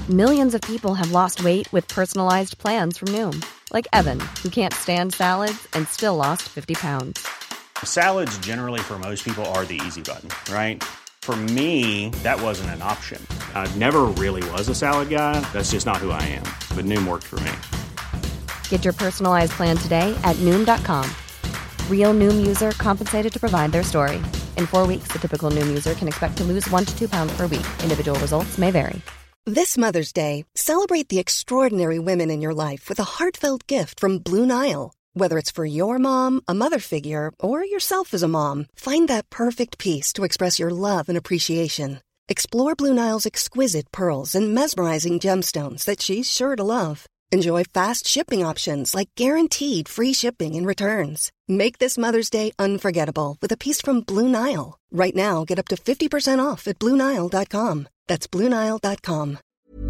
Millions of people have lost weight with personalized plans from Noom. Like Evan, who can't stand salads and still lost 50 pounds. Salads generally for most people are the easy button, right? For me, that wasn't an option. I never really was a salad guy. That's just not who I am. But Noom worked for me. Get your personalized plan today at Noom.com. Real Noom user compensated to provide their story. In 4 weeks, the typical Noom user can expect to lose 1 to 2 pounds per week. Individual results may vary. This Mother's Day, celebrate the extraordinary women in your life with a heartfelt gift from Blue Nile. Whether it's for your mom, a mother figure, or yourself as a mom, find that perfect piece to express your love and appreciation. Explore Blue Nile's exquisite pearls and mesmerizing gemstones that she's sure to love. Enjoy fast shipping options like guaranteed free shipping and returns. Make this Mother's Day unforgettable with a piece from Blue Nile. Right now, get up to 50% off at BlueNile.com. That's BlueNile.com.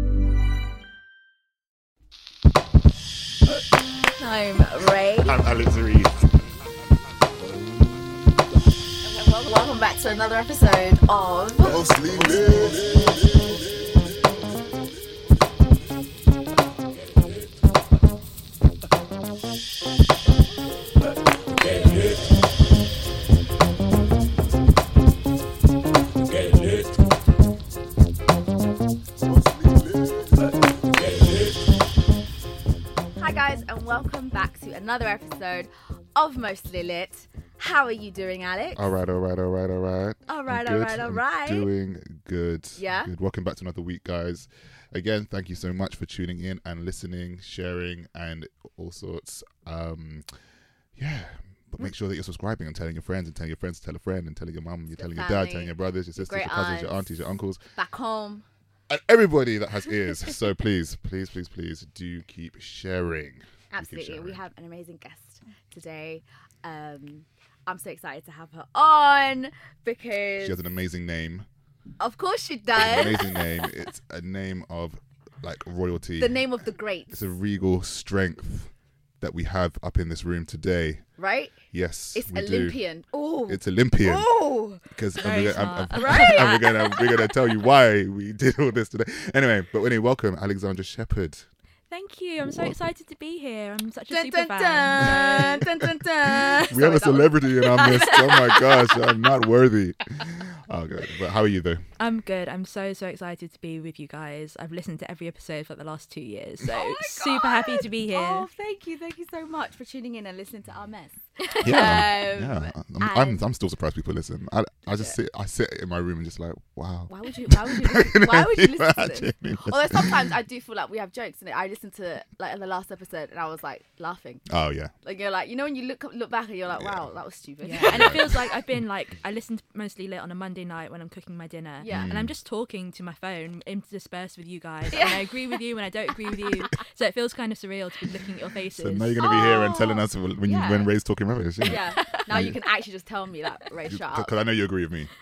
I'm Ray. I'm Alex Reed. Welcome back to another episode of Mostly Lit. Hi guys, and welcome back to another episode of Mostly Lit. How are you doing, Alex? All right. All right. I'm doing good. Yeah? Good. Welcome back to another week, guys. Again, thank you so much for tuning in and listening, sharing, and all sorts. But make sure that you're subscribing and telling your friends and telling your friends to tell a friend and telling your mum, you're telling your dad, telling your brothers, your sisters, your cousins, your aunties, your uncles. Back home. And everybody that has ears. So please do keep sharing. Absolutely. We have an amazing guest today. I'm so excited to have her on because... She has an amazing name. Of course she does. An amazing name. It's a name of like royalty. The name of the greats. It's a regal strength that we have up in this room today. Right? Yes, it's we Olympian. Oh, it's Olympian. Oh, because right? And we're gonna tell you why we did all this today. Anyway, welcome Alexandra Shepherd. Thank you. I'm so excited to be here. I'm such a super dun, fan. Dun, dun, dun. We have a celebrity in our midst. Oh my gosh, I'm not worthy. Oh, good. But how are you though? I'm good. I'm so excited to be with you guys. I've listened to every episode for the last 2 years, so super happy to be here. Oh, thank you so much for tuning in and listening to our mess. Yeah. I'm still surprised people listen. I just sit in my room and just like, wow. Why would you listen to this? Although sometimes I do feel like we have jokes, and I listened to like in the last episode, and I was like laughing. Oh yeah. Like you're like, you know, when you look back and you're like, wow, that was stupid. Yeah. And it feels like I listened Mostly Lit on a Monday night when I'm cooking my dinner. Yeah. And I'm just talking to my phone interspersed with you guys. Yeah. And I agree with you and I don't agree with you. So it feels kind of surreal to be looking at your faces. So now you're going to be here and telling us when Ray's talking rubbish. Yeah. Now you can actually just tell me that, Ray, shut up. Because I know you agree with me.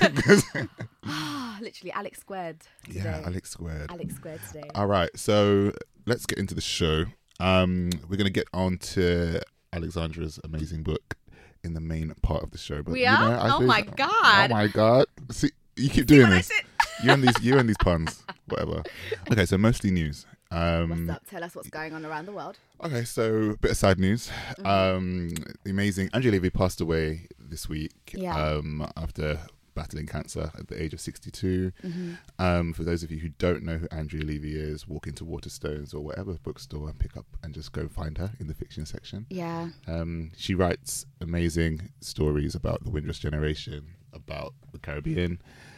Literally, Alex squared today. Yeah, Alex squared. Alex squared today. All right, so let's get into the show. We're going to get on to Alexandra's amazing book in the main part of the show. But, we are? Oh my God. See, you keep doing this. You and these puns. Whatever. Okay, so mostly news. What's up? Tell us what's going on around the world. Okay, so a bit of side news. The amazing Andrea Levy passed away this week after battling cancer at the age of 62. For those of you who don't know who Andrea Levy is, walk into Waterstones or whatever bookstore and pick up and just go find her in the fiction section. Yeah. She writes amazing stories about the Windrush generation, about the Caribbean.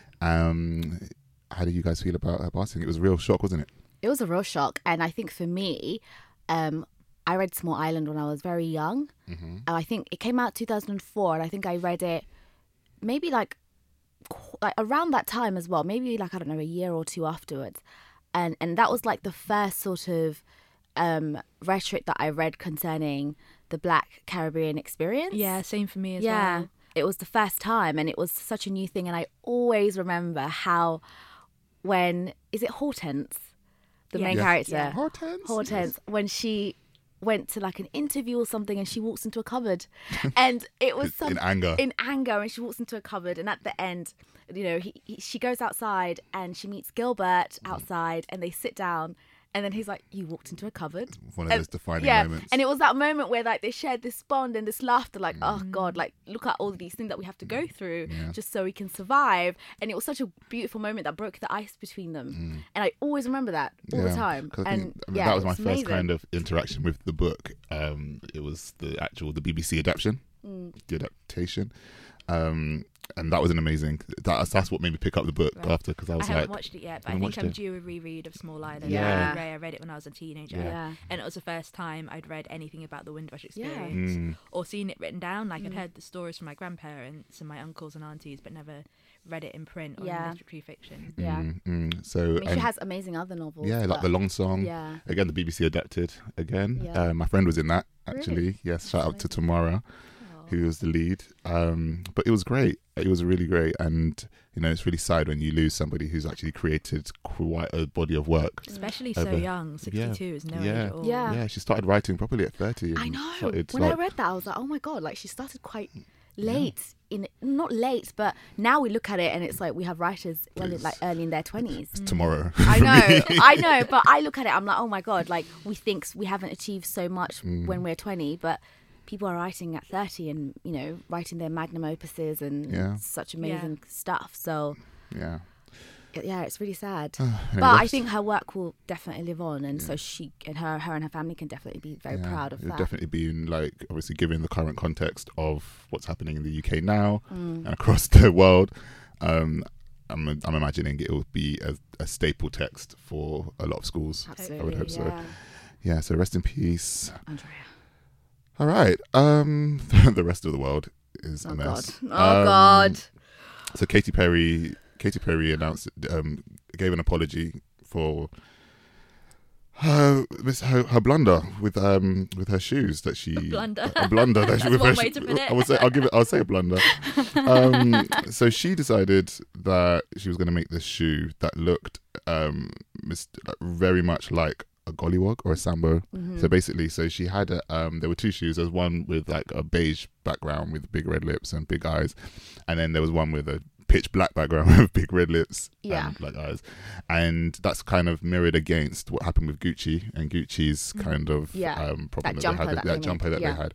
How do you guys feel about her passing? It was a real shock, wasn't it? It was a real shock. And I think for me, I read Small Island when I was very young. I think it came out 2004, and I think I read it maybe like around that time as well, maybe like, I don't know, a year or two afterwards. And that was like the first sort of rhetoric that I read concerning the Black Caribbean experience. Yeah, same for me as well. It was the first time, and it was such a new thing. And I always remember how is it Hortense? The main character. Hortense. Hortense, when she went to like an interview or something, and she walks into a cupboard, and it was in anger, and she walks into a cupboard, and at the end, you know, she goes outside and she meets Gilbert outside, and they sit down. And then he's like, "You walked into a cupboard." One of those defining moments. And it was that moment where like they shared this bond and this laughter, like, oh God, like look at all these things that we have to go through just so we can survive. And it was such a beautiful moment that broke the ice between them. And I always remember that all the time. I mean, that was my first kind of interaction with the book. It was the BBC adaptation, the adaptation. And that was an amazing. That's what made me pick up the book after, because I was haven't watched it yet, but I think I'm due a reread of Small Island. I read it when I was a teenager, and it was the first time I'd read anything about the Windrush experience or seen it written down. Like I'd heard the stories from my grandparents and my uncles and aunties, but never read it in print or in literary fiction. So I mean, she has amazing other novels. Yeah, like The Long Song. Yeah. Again, the BBC adapted again. My friend was in that actually. Really? Yes, shout out to Tamara, who was the lead. But it was great. It was really great. And, you know, it's really sad when you lose somebody who's actually created quite a body of work. Especially so young. 62 is no age at all. Yeah, she started writing properly at 30. I know. When I read that, I was like, oh my God, like she started quite late. Not late, but now we look at it and it's like we have writers like early in their 20s. It's tomorrow. I know, but I look at it, I'm like, oh my God, like we think we haven't achieved so much when we're 20, but people are writing at 30 and, you know, writing their magnum opuses and such amazing stuff. So yeah, it's really sad. But I think her work will definitely live on, and so she and her and her family can definitely be very proud of that. Definitely being like, obviously, given the current context of what's happening in the UK now and across the world. I'm imagining it will be a staple text for a lot of schools. Absolutely, I would hope so. Yeah. So rest in peace, Andrea. All right. The rest of the world is a mess. God. So Katy Perry announced, gave an apology for her blunder with her shoes that she a blunder. That's one way to put it. I'll say a blunder. So she decided that she was going to make this shoe that looked very much like a gollywog or a sambo. So basically, she had there were two shoes. There was one with like a beige background with big red lips and big eyes, and then there was one with a pitch black background with big red lips and black eyes, and that's kind of mirrored against what happened with Gucci and Gucci's kind of problem that jumper that they had.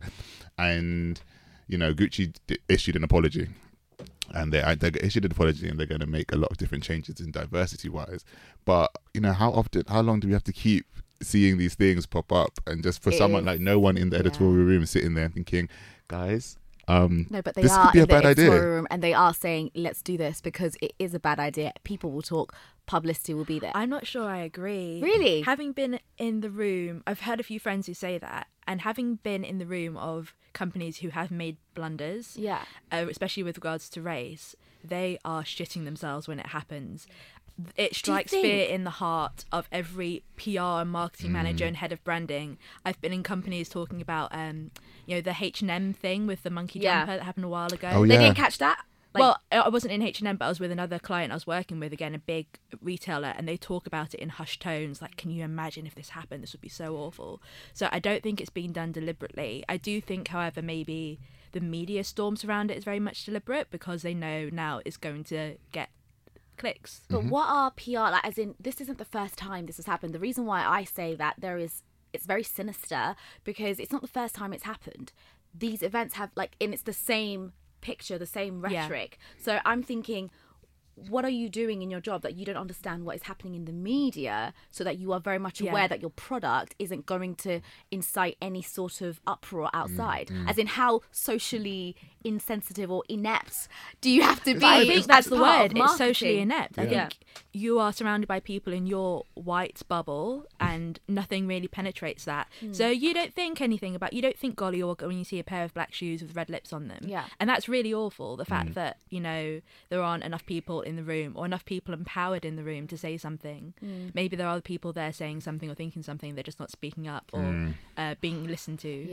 And you know, Gucci issued an apology. And they issued an apology, and they're going to make a lot of different changes in diversity-wise. But you know, how long do we have to keep seeing these things pop up? And just for someone like no one in the editorial room sitting there thinking, guys, no, but they this are could be in a bad the idea. editorial room, and they are saying, let's do this because it is a bad idea. People will talk. Publicity will be there. I'm not sure I agree. Really? Having been in the room, I've heard a few friends who say that, and having been in the room of companies who have made blunders, especially with regards to race, they are shitting themselves when it happens. It strikes fear in the heart of every PR and marketing manager and head of branding. I've been in companies talking about, you know, the H&M thing with the monkey jumper that happened a while ago. Oh, yeah. They didn't catch that? Well, I wasn't in H&M, but I was with another client I was working with, again, a big retailer, and they talk about it in hushed tones, like, can you imagine if this happened? This would be so awful. So I don't think it's been done deliberately. I do think, however, maybe the media storms around it is very much deliberate because they know now it's going to get clicks. But what are PR, like, as in, this isn't the first time this has happened. The reason why I say that it's very sinister because it's not the first time it's happened. These events have, like, and it's the same picture, the same rhetoric. So I'm thinking, what are you doing in your job that you don't understand what is happening in the media so that you are very much aware that your product isn't going to incite any sort of uproar outside? As in, how socially insensitive or inept do you have to be? I think that's the word. It's Marketing. socially inept. I think you are surrounded by people in your white bubble and nothing really penetrates that. So you don't think anything about, you don't think gollywog when you see a pair of black shoes with red lips on them. Yeah. And that's really awful. The fact that, you know, there aren't enough people in the room or enough people empowered in the room to say something. Maybe there are other people there saying something or thinking something, they're just not speaking up or being listened to. Yeah.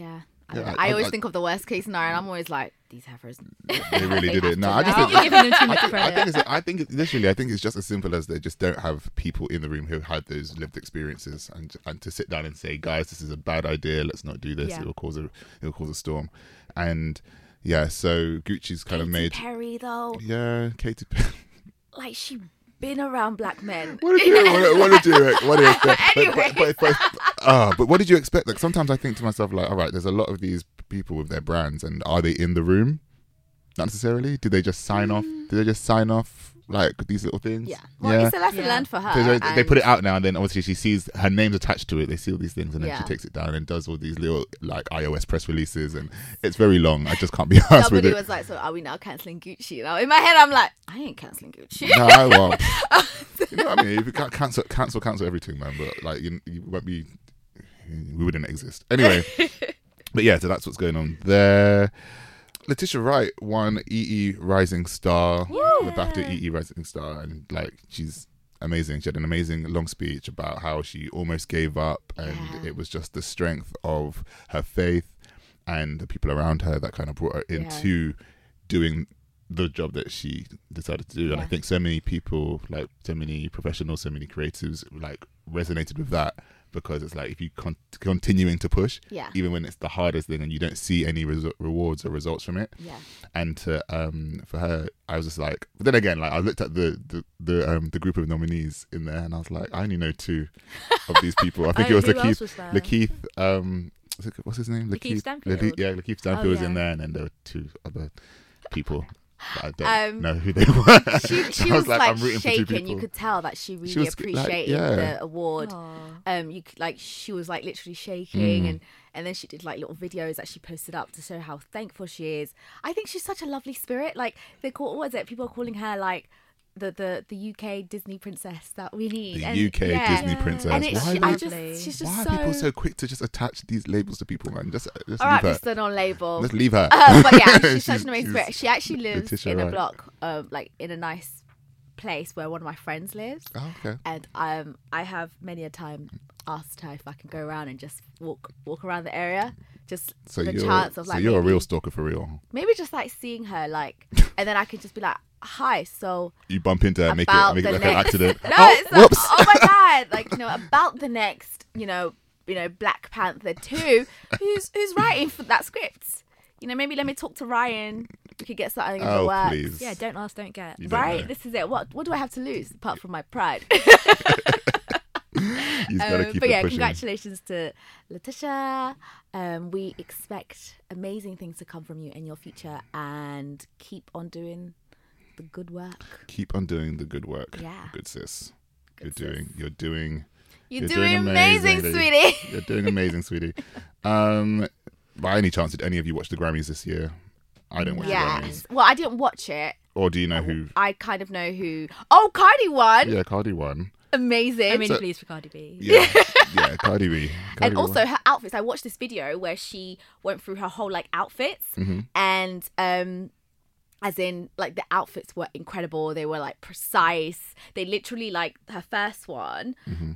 I always think of the worst case scenario, and I'm always like, these heifers. They really did it. No, I just You're giving them too much credit. I think it's just as simple as they just don't have people in the room who had those lived experiences, and to sit down and say, guys, this is a bad idea. Let's not do this. It will cause a storm. And yeah, so Gucci's kind of made Perry though. Yeah, Katy Perry. Like she been around black men. What did you expect? Anyway. But what did you expect? Like sometimes I think to myself, like, all right, there's a lot of these people with their brands, and are they in the room? Not necessarily. Did they just sign off? Like these little things? Yeah. Well, it's a lesson learned for her. They put it out now, and then obviously she sees her name's attached to it. They see all these things, and then she takes it down and does all these little like iOS press releases, and it's very long. I just can't be arsed with it. Somebody was like, "So are we now cancelling Gucci?" Now in my head, I'm like, "I ain't cancelling Gucci." No, I won't. You know what I mean? If you can't cancel everything, man. But like, you won't be. We wouldn't exist anyway. But yeah, so that's what's going on there. Letitia Wright won EE Rising Star, the BAFTA EE Rising Star, and like she's amazing. She had an amazing long speech about how she almost gave up, and it was just the strength of her faith and the people around her that kind of brought her into doing the job that she decided to do. And I think so many people, like so many professionals, so many creatives, like resonated with that. Because it's like if you continuing to push, even when it's the hardest thing and you don't see any rewards or results from it, and to for her, I was just like. But then again, like I looked at the group of nominees in there, and I was like, I only know 2 of these people. I think it was Lakeith. What's his name? Lakeith Stanfield. Lakeith Stanfield was in there, and then there were 2 other people. I don't know who they were. She was like shaking. You could tell that she really appreciated the award. You could, like she was like literally shaking, and then she did like little videos that she posted up to show how thankful she is. I think she's such a lovely spirit. Like people are calling her like the UK Disney princess that we need. Disney princess. And why are people so quick to just attach these labels to people, man? Just all right, Mr. Non-label. Let's leave her. But yeah, she's such an amazing spirit. She actually lives in a block, like in a nice place where one of my friends lives. Oh, okay. And I have many a time asked her if I can go around and just walk around the area. Just chance of like. So you're a real stalker for real. Maybe just like seeing her, like, and then I could just be like, "Hi." So you bump into her, make it like an accident. No, it's like, oh my god! Like about the next, Black Panther 2. Who's writing for that script? Maybe let me talk to Ryan. We could get something in the works. Please. Yeah, don't ask, don't get. Right? This is it. What do I have to lose apart from my pride? But yeah, congratulations to Letitia. We expect amazing things to come from you in your future, and keep on doing the good work. Keep on doing the good work. Yeah. Good sis. You're doing amazing, sweetie. You're doing amazing, sweetie. By any chance, did any of you watch the Grammys this year? I don't watch the Grammys. Well, I didn't watch it. Or do you know who? I kind of know who. Oh, Cardi won. Yeah, Cardi won. Amazing. I'm really pleased for Cardi B. Yeah, Cardi B. And also her outfits. I watched this video where she went through her whole like outfits, and as in like the outfits were incredible. They were like precise. They literally like her first one.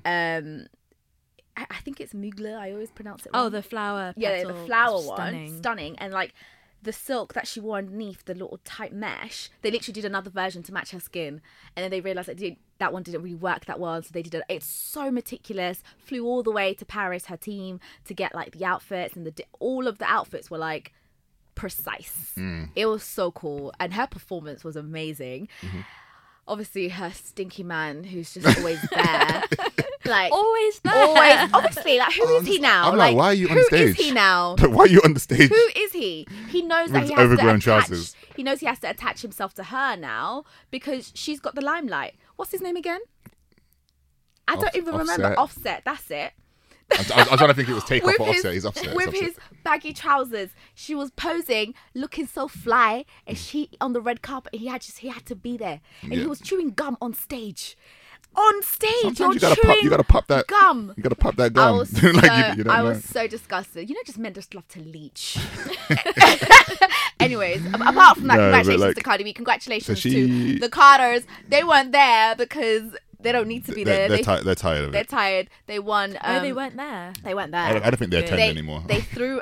I think it's Mugler. I always pronounce it wrong. Oh, the flower. Yeah, the flower one. Stunning. And like the silk that she wore underneath, the little tight mesh, they literally did another version to match her skin. And then they realised that one didn't really work that well. So they did it. It's so meticulous. Flew all the way to Paris, her team, to get like the outfits. And all of the outfits were like precise. It was so cool. And her performance was amazing. Obviously, her stinky man, who's just always there. Like always there. Always. Obviously, like who is he now? I'm like, why are you on stage? Who is he now? But why are you on the stage? Who is he? He knows that he has overgrown to attach. trousers. He knows he has to attach himself to her now because she's got the limelight. What's his name again? I don't even remember. Offset. That's it. I was trying to think it was Takeoff or Offset. He's Offset. With his baggy trousers, she was posing, looking so fly, and she on the red carpet. He had to be there, and he was chewing gum on stage. On stage, sometimes you gotta pop that gum. You gotta pop that gum. I was so disgusted. Just men just love to leech. Anyways, apart from that, congratulations to Cardi B. Congratulations to the Carters. They weren't there because They don't need to be there. They're tired of it. They're tired. They won. they weren't there. They weren't there. I don't think they attend anymore. They threw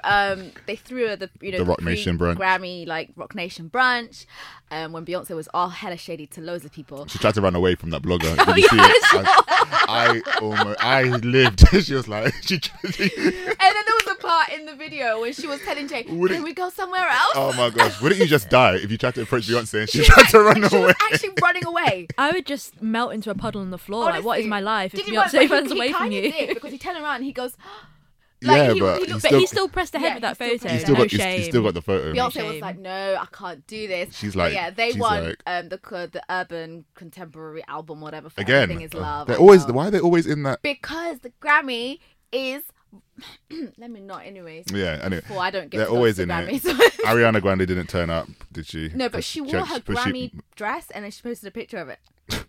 the Rock Nation brunch. Grammy Rock Nation brunch. When Beyonce was all hella shady to loads of people. She tried to run away from that blogger. Did you see it? I lived. She was like, and then there was a part in the video when she was telling Jay, "Can we go somewhere else?" Oh my gosh! Wouldn't you just die if you tried to approach Beyonce and she tried to run away? She was actually running away. I would just melt into a puddle on the floor. Honestly, what is my life if Beyonce runs away from you? Did, because he turned around and he goes. He still pressed ahead with that photo. He still got the photo. Beyonce was like, "No, I can't do this." She's like, they won the urban contemporary album, whatever. For Again, Everything Is Love. Why are they always in that? Because the Grammy is. Let me not, anyways. Yeah, anyway. Before I don't get they're to always the in Grammys. it. Ariana Grande didn't turn up, did she? No, but she wore her Grammy dress and then she posted a picture of it.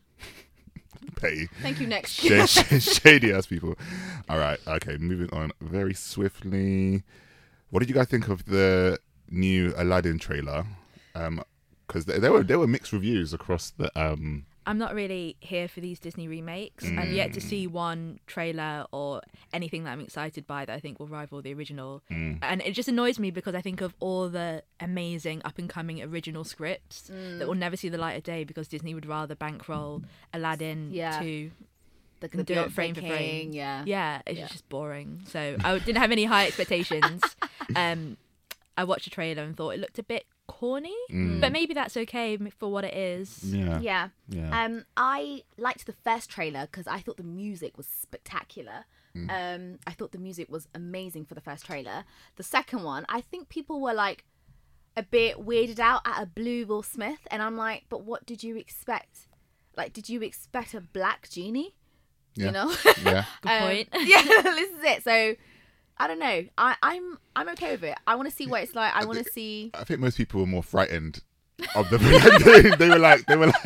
Petty. Thank you. Next. Shady ass people. All right. Okay. Moving on very swiftly. What did you guys think of the new Aladdin trailer? Because there were mixed reviews across the. I'm not really here for these Disney remakes. I'm yet to see one trailer or anything that I'm excited by that I think will rival the original. And it just annoys me because I think of all the amazing up-and-coming original scripts that will never see the light of day because Disney would rather bankroll Aladdin to do it frame for frame. Yeah, it's just boring. So I didn't have any high expectations. I watched a trailer and thought it looked a bit corny, but maybe that's okay for what it is. Yeah. I liked the first trailer because I thought the music was spectacular. I thought the music was amazing for the first trailer. The second one, I think people were like a bit weirded out at a blue Will Smith, and I'm like, but what did you expect? Like, did you expect a black genie? Yeah. You know? Yeah. Good point. Yeah, this is it. So I don't know. I'm okay with it. I want to see what it's like. I want to see. I think most people were more frightened of the. they were like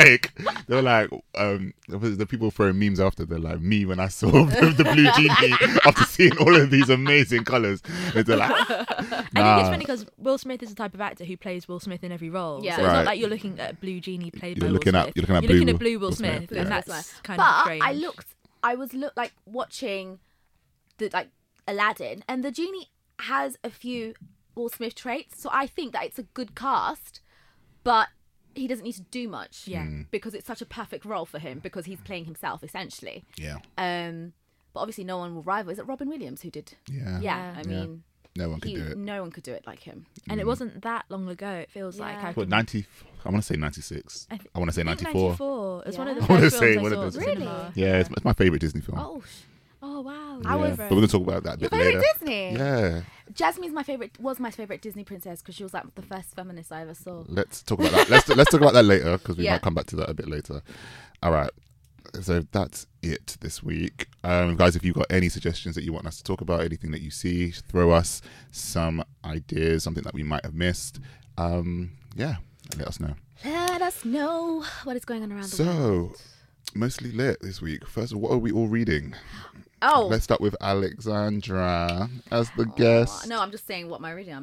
the people throwing memes after. They're like me when I saw the blue genie after seeing all of these amazing colours. They're like, I think it's funny because Will Smith is the type of actor who plays Will Smith in every role. Yeah. So it's not like you're looking at a blue genie played by Will Smith. You're looking at blue Will Smith, yeah. and that's kind of strange. I was watching the Aladdin, and the genie has a few Will Smith traits, so I think that it's a good cast, but he doesn't need to do much, because it's such a perfect role for him because he's playing himself essentially. Yeah. But obviously no one will rival. Is it Robin Williams who did? Yeah. I mean, no one could do it. No one could do it like him. And it wasn't that long ago. It feels like. What, 90? I want to say 96. I want to say 94. 94. It's one of the I wanna first say films one I of saw those. at the cinema. Yeah, it's my favourite Disney film. Oh wow! Yeah. But we're gonna talk about that a bit Your favourite later. Disney? Yeah. Jasmine's was my favourite Disney princess because she was like the first feminist I ever saw. Let's talk about that. Let's talk about that later because we might come back to that a bit later. All right. So that's it this week. Guys, if you've got any suggestions that you want us to talk about, anything that you see, throw us some ideas, something that we might have missed. Let us know. Let us know what is going on around the world. So, mostly lit this week. First, what are we all reading? Oh. Let's start with Alexandra as the guest. No, I'm just saying what my reading.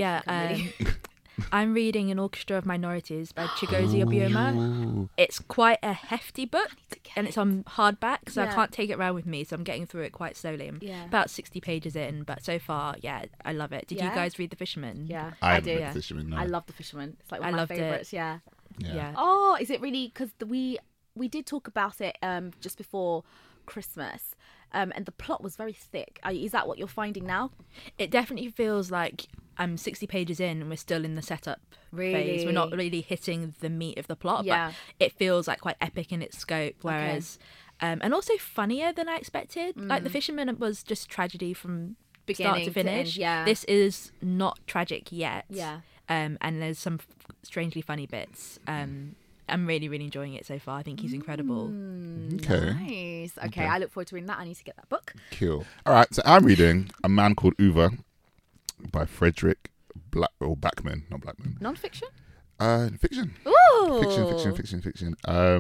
I'm reading An Orchestra of Minorities by Chigozie Obioma. It's quite a hefty book, and it's on hardback, so I can't take it around with me, so I'm getting through it quite slowly. I'm about 60 pages in, but so far, I love it. Did you guys read The Fisherman? Yeah, I did. The Fisherman, no. I love The Fisherman. It's like one of my favourites, yeah. Oh, is it really? Because we did talk about it just before Christmas, and the plot was very thick. Is that what you're finding now? It definitely feels like I'm 60 pages in and we're still in the setup phase. We're not really hitting the meat of the plot, but it feels like quite epic in its scope, whereas and also funnier than I expected. Like The Fisherman was just tragedy from beginning start to finish. To end, This is not tragic yet. Yeah. And there's some strangely funny bits. I'm really, really enjoying it so far. I think he's incredible. Okay. Nice. Okay, I look forward to reading that. I need to get that book. Cool. All right, so I'm reading A Man Called Uwe by Frederick Backman, not Blackman. Non-fiction? Fiction. Ooh. Fiction.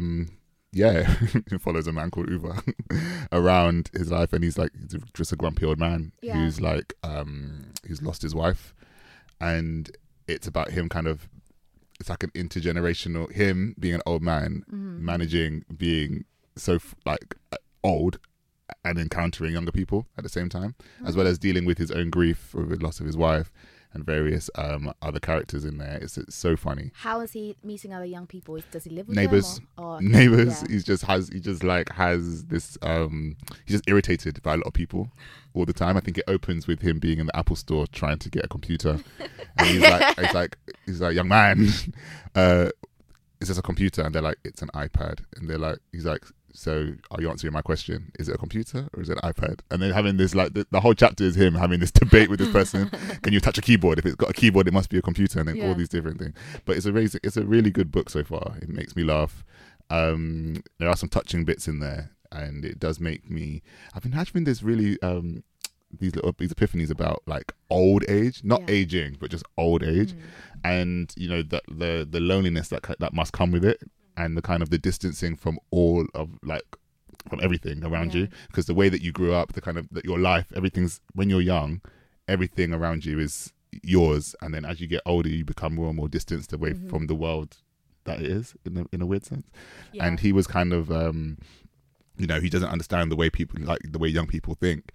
It follows a man called Uwe around his life, and he's just a grumpy old man who's who's lost his wife, and it's about him it's like an intergenerational, him being an old man managing being old and encountering younger people at the same time, as well as dealing with his own grief with the loss of his wife and various other characters in there. It's so funny. How is he meeting other young people? Does he live with neighbors? Them or Neighbors. Yeah. He just has this. He's just irritated by a lot of people all the time. I think it opens with him being in the Apple store trying to get a computer, and he's like, young man, is this a computer? And they're like, it's an iPad. And he's like, so are you answering my question? Is it a computer or is it an iPad? And then having this, like, the whole chapter is him having this debate with this person. Can you touch a keyboard? If it's got a keyboard, it must be a computer. And then all these different things. But it's a really good book so far. It makes me laugh. There are some touching bits in there, and it does make me. I've been having this really these epiphanies about like old age, not aging, but just old age, and you know the loneliness that must come with it. And the kind of the distancing from all of from everything around you, because the way that you grew up, the kind of that your life, everything's when you're young, everything around you is yours, and then as you get older, you become more and more distanced away from the world that it is in a weird sense. Yeah. And he was kind of, he doesn't understand the way people the way young people think,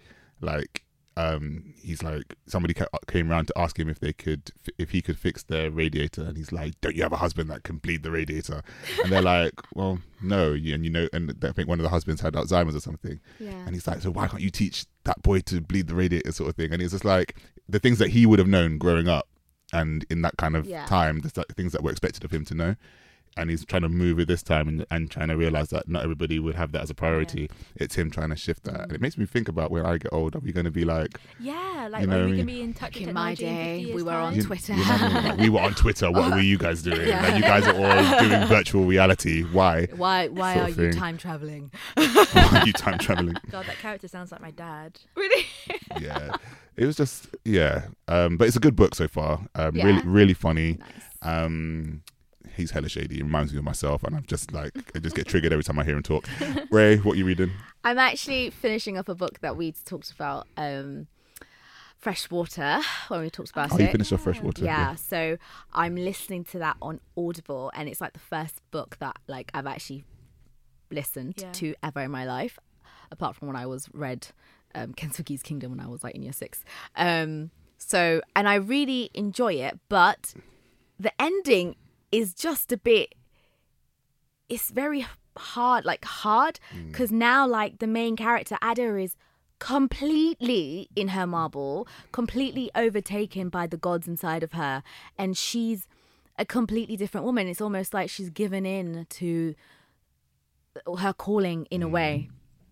he's like, somebody came around to ask him if he could fix their radiator, and he's like, don't you have a husband that can bleed the radiator? And they're like, well, no. And I think one of the husbands had Alzheimer's or something. And he's like, so why can't you teach that boy to bleed the radiator, sort of thing? And it's just like the things that he would have known growing up and in that kind of time, the things that were expected of him to know. And he's trying to move it this time and trying to realize that not everybody would have that as a priority. It's him trying to shift that. And it makes me think about when I get old, are we going to be like... Yeah, like, are we going to be in touch with technology? In my day, we were on Twitter. We were on Twitter. What were you guys doing? Like, you guys are all doing virtual reality. Why? Why are you time traveling? Why are you time traveling? God, that character sounds like my dad. Really? Yeah. It was just, but it's a good book so far. Really, really funny. Nice. He's hella shady. He reminds me of myself, and I just get triggered every time I hear him talk. Ray, what are you reading? I'm actually finishing up a book that we talked about, Freshwater, when we talked about it. You finished off Freshwater? Yeah, so I'm listening to that on Audible, and it's like the first book that I've actually listened to ever in my life, apart from when I read Kensuke's Kingdom when I was in year 6. And I really enjoy it, but the ending is just a bit, it's very hard, because now the main character Ada is completely in her marble, completely overtaken by the gods inside of her, and she's a completely different woman. It's almost like she's given in to her calling in a way,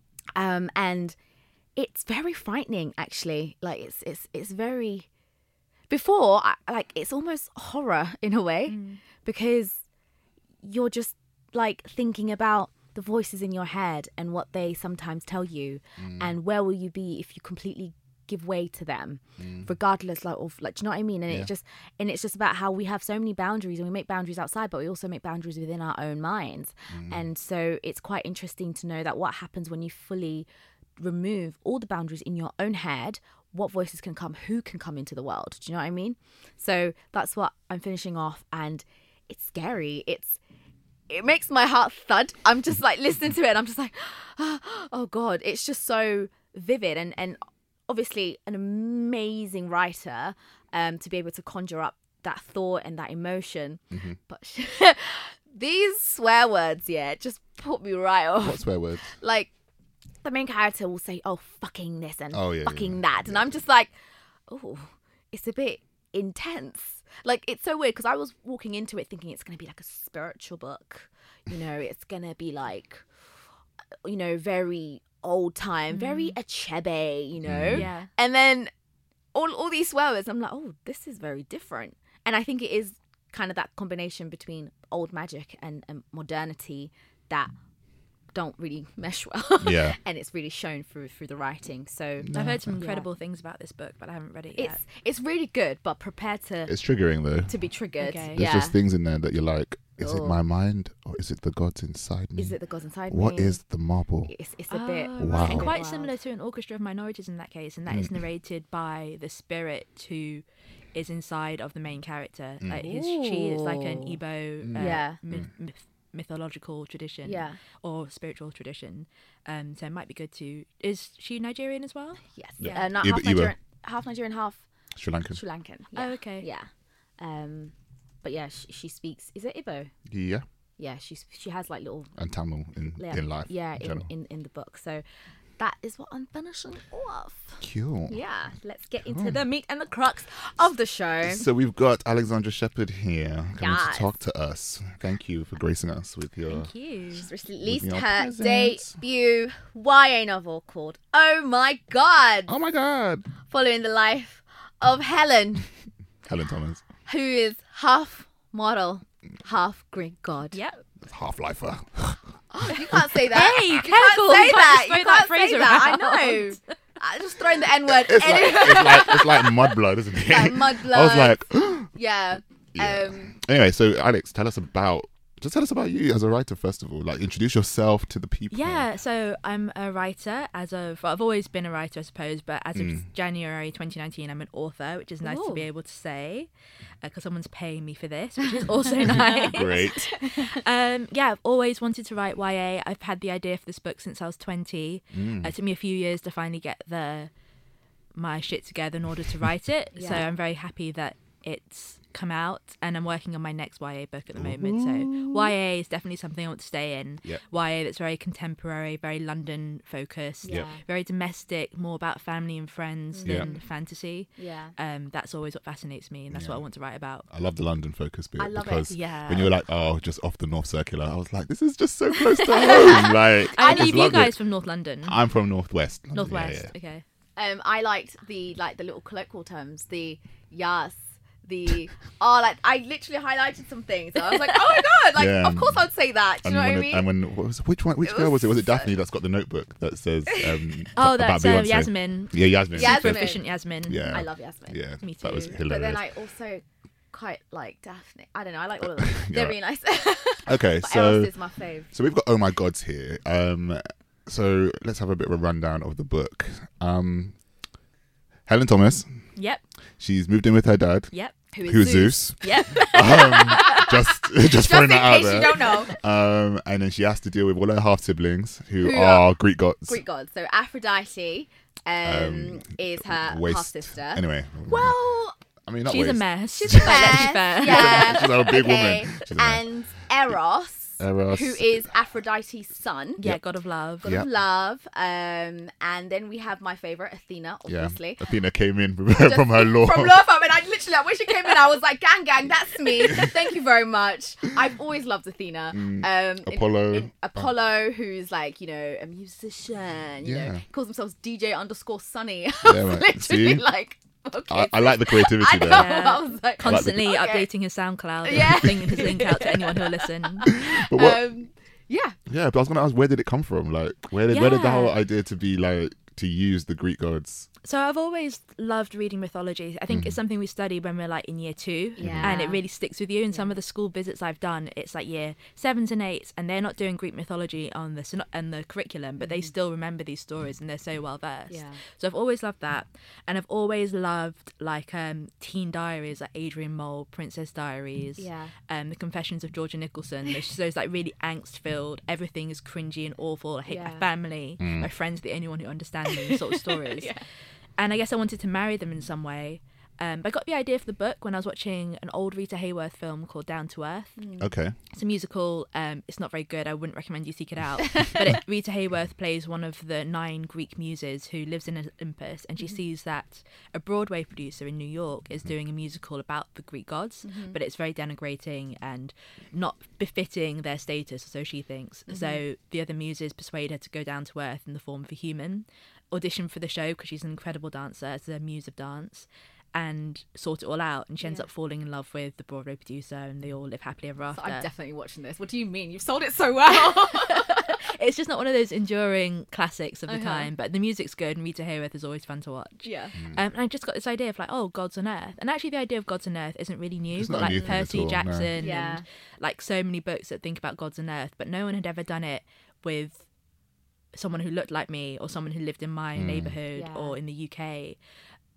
and it's very frightening actually. It's very, before it's almost horror in a way. Because you're just thinking about the voices in your head and what they sometimes tell you, and where will you be if you completely give way to them, regardless of do you know what I mean? And it's just about how we have so many boundaries, and we make boundaries outside, but we also make boundaries within our own minds. And so it's quite interesting to know that what happens when you fully remove all the boundaries in your own head. What voices can come, who can come into the world? Do you know what I mean? So that's what I'm finishing off, and it's scary. It makes my heart thud. I'm just listening to it, and I'm just oh God, it's just so vivid, and obviously an amazing writer to be able to conjure up that thought and that emotion. But these swear words, just put me right off. What swear words? The main character will say, "Oh, fucking this and fucking that," and I'm just like, "Oh, it's a bit intense." It's so weird because I was walking into it thinking it's going to be a spiritual book, it's going to be very old time, very Achebe, and then all these swear words, I'm like, oh, this is very different. And I think it is kind of that combination between old magic and modernity that don't really mesh well. And it's really shown through the writing. So I've heard some incredible things about this book, but I haven't read it yet. It's really good, but prepare to... It's triggering though. To be triggered. Okay. There's just things in there that you're like, is it my mind or is it the gods inside me? Is it the gods inside me? What is the marble? It's a bit... Wow. And quite similar to an Orchestra of Minorities in that case, and that is narrated by the spirit who is inside of the main character. She is like an Igbo mythological tradition or spiritual tradition. So it might be good to... Is she Nigerian as well? Yes. Yeah. Not half Nigerian, half Sri Lankan. Yeah. Oh, okay. Yeah. But yeah, she speaks... Is it Igbo? Yeah. Yeah, she has like little... And Tamil in life. Yeah, in the book. So that is what I'm finishing off. Cool. Yeah, let's get into the meat and the crux of the show. So we've got Alexandra Shepherd here coming to talk to us. Thank you for gracing us with your... Thank you. She's released her debut YA novel called Oh My God. Oh my God. Following the life of Helen. Helen Thomas. Who is half model, half Greek god. Yep. Half-lifer. You can't say that. Hey, you careful. Can't say that. You You can't can't phrase say around. that. I know. I just throwing the N-word. It's like Mudblood, isn't it? Like Mudblood. I was like... Yeah. Anyway, so Alex, tell us about you as a writer, first of all. Like, introduce yourself to the people. Yeah, so I'm a writer I've always been a writer, I suppose, but as of January 2019, I'm an author, which is nice to be able to say, because someone's paying me for this, which is also nice. Great. I've always wanted to write YA. I've had the idea for this book since I was 20. It took me a few years to finally get my shit together in order to write it. So I'm very happy that it's come out, and I'm working on my next YA book at the moment. So YA is definitely something I want to stay in. Yep. YA that's very contemporary, very London focused, very domestic, more about family and friends than fantasy. That's always what fascinates me, and that's what I want to write about. I love the London focus bit. I love because it. Yeah. when you were like, just off the North Circular, I was like, this is just so close to home. Like, I just believe you loved guys it. from North London. I'm from Northwest. London. Northwest. Yeah. Okay. I liked the little colloquial terms, the yas, I literally highlighted some things. And I was like, oh my God, of course I'd say that. Do you know what I mean? And which girl was it? Was it Daphne that's got the notebook that says that's about Beyonce? Yasmin. Yeah, Yasmin. Yasmin. Super efficient Yasmin. Yeah. I love Yasmin. Yeah, Me too. that was hilarious. But then I also quite like Daphne. I don't know, I like all of them. They're really nice. Okay, but so Eros is my fave. So we've got Oh My Gods here. So let's have a bit of a rundown of the book. Helen Thomas. Yep. She's moved in with her dad. Yep. Who is Zeus. Yep. Just throwing that out there. In case you don't know. And then she has to deal with all her half siblings who are Greek gods. Greek gods. So Aphrodite is her half sister. Anyway. Well, I mean, not she's waste. a mess. She's a mess. Let's be fair. Yeah. She's a big woman. She's a mess. And Eros, who is Aphrodite's son. Yeah, god of love. God of love. And then we have my favourite, Athena, obviously. Yeah. Athena came in from her law. From law firm, and when she came in, I was like, gang, that's me. Thank you very much. I've always loved Athena. Apollo. Apollo, who's like, a musician, you know, calls themselves DJ_Sunny. Yeah, man. Literally See? like... Okay. I like the creativity I know. there. Yeah. I was like, Constantly updating his SoundCloud and flinging his link out to anyone who'll listen. But what, yeah, but I was going to ask, where did it come from? Like, where did the whole idea to be like to use the Greek gods? So I've always loved reading mythology. I think it's something we study when we're like in year 2, and it really sticks with you. And some of the school visits I've done, it's like year 7s and 8s, and they're not doing Greek mythology on the curriculum, but they still remember these stories and they're so well versed. Yeah. So I've always loved that, and I've always loved like teen diaries, like Adrian Mole, Princess Diaries, the Confessions of Georgia Nicholson. Those like really angst-filled, everything is cringy and awful. I hate my family, my friends, the only one who understands me, sort of stories. And I guess I wanted to marry them in some way. But I got the idea for the book when I was watching an old Rita Hayworth film called Down to Earth. Okay. It's a musical. It's not very good. I wouldn't recommend you seek it out. But Rita Hayworth plays one of the 9 Greek muses who lives in Olympus, and she sees that a Broadway producer in New York is doing a musical about the Greek gods, but it's very denigrating and not befitting their status, so she thinks. So the other muses persuade her to go down to Earth in the form of a human, audition for the show because she's an incredible dancer, as a muse of dance, and sort it all out, and she ends up falling in love with the Broadway producer, and they all live happily ever after. So I'm definitely watching this. What do you mean? You've sold it so well. It's just not one of those enduring classics of the time, but the music's good, and Rita Hayworth is always fun to watch. Yeah. And I just got this idea of like, gods on Earth. And actually the idea of gods on Earth isn't really new. It's But not a new like thing at Percy all, no. Jackson and like so many books that think about gods on Earth, but no one had ever done it with someone who looked like me or someone who lived in my neighbourhood or in the UK.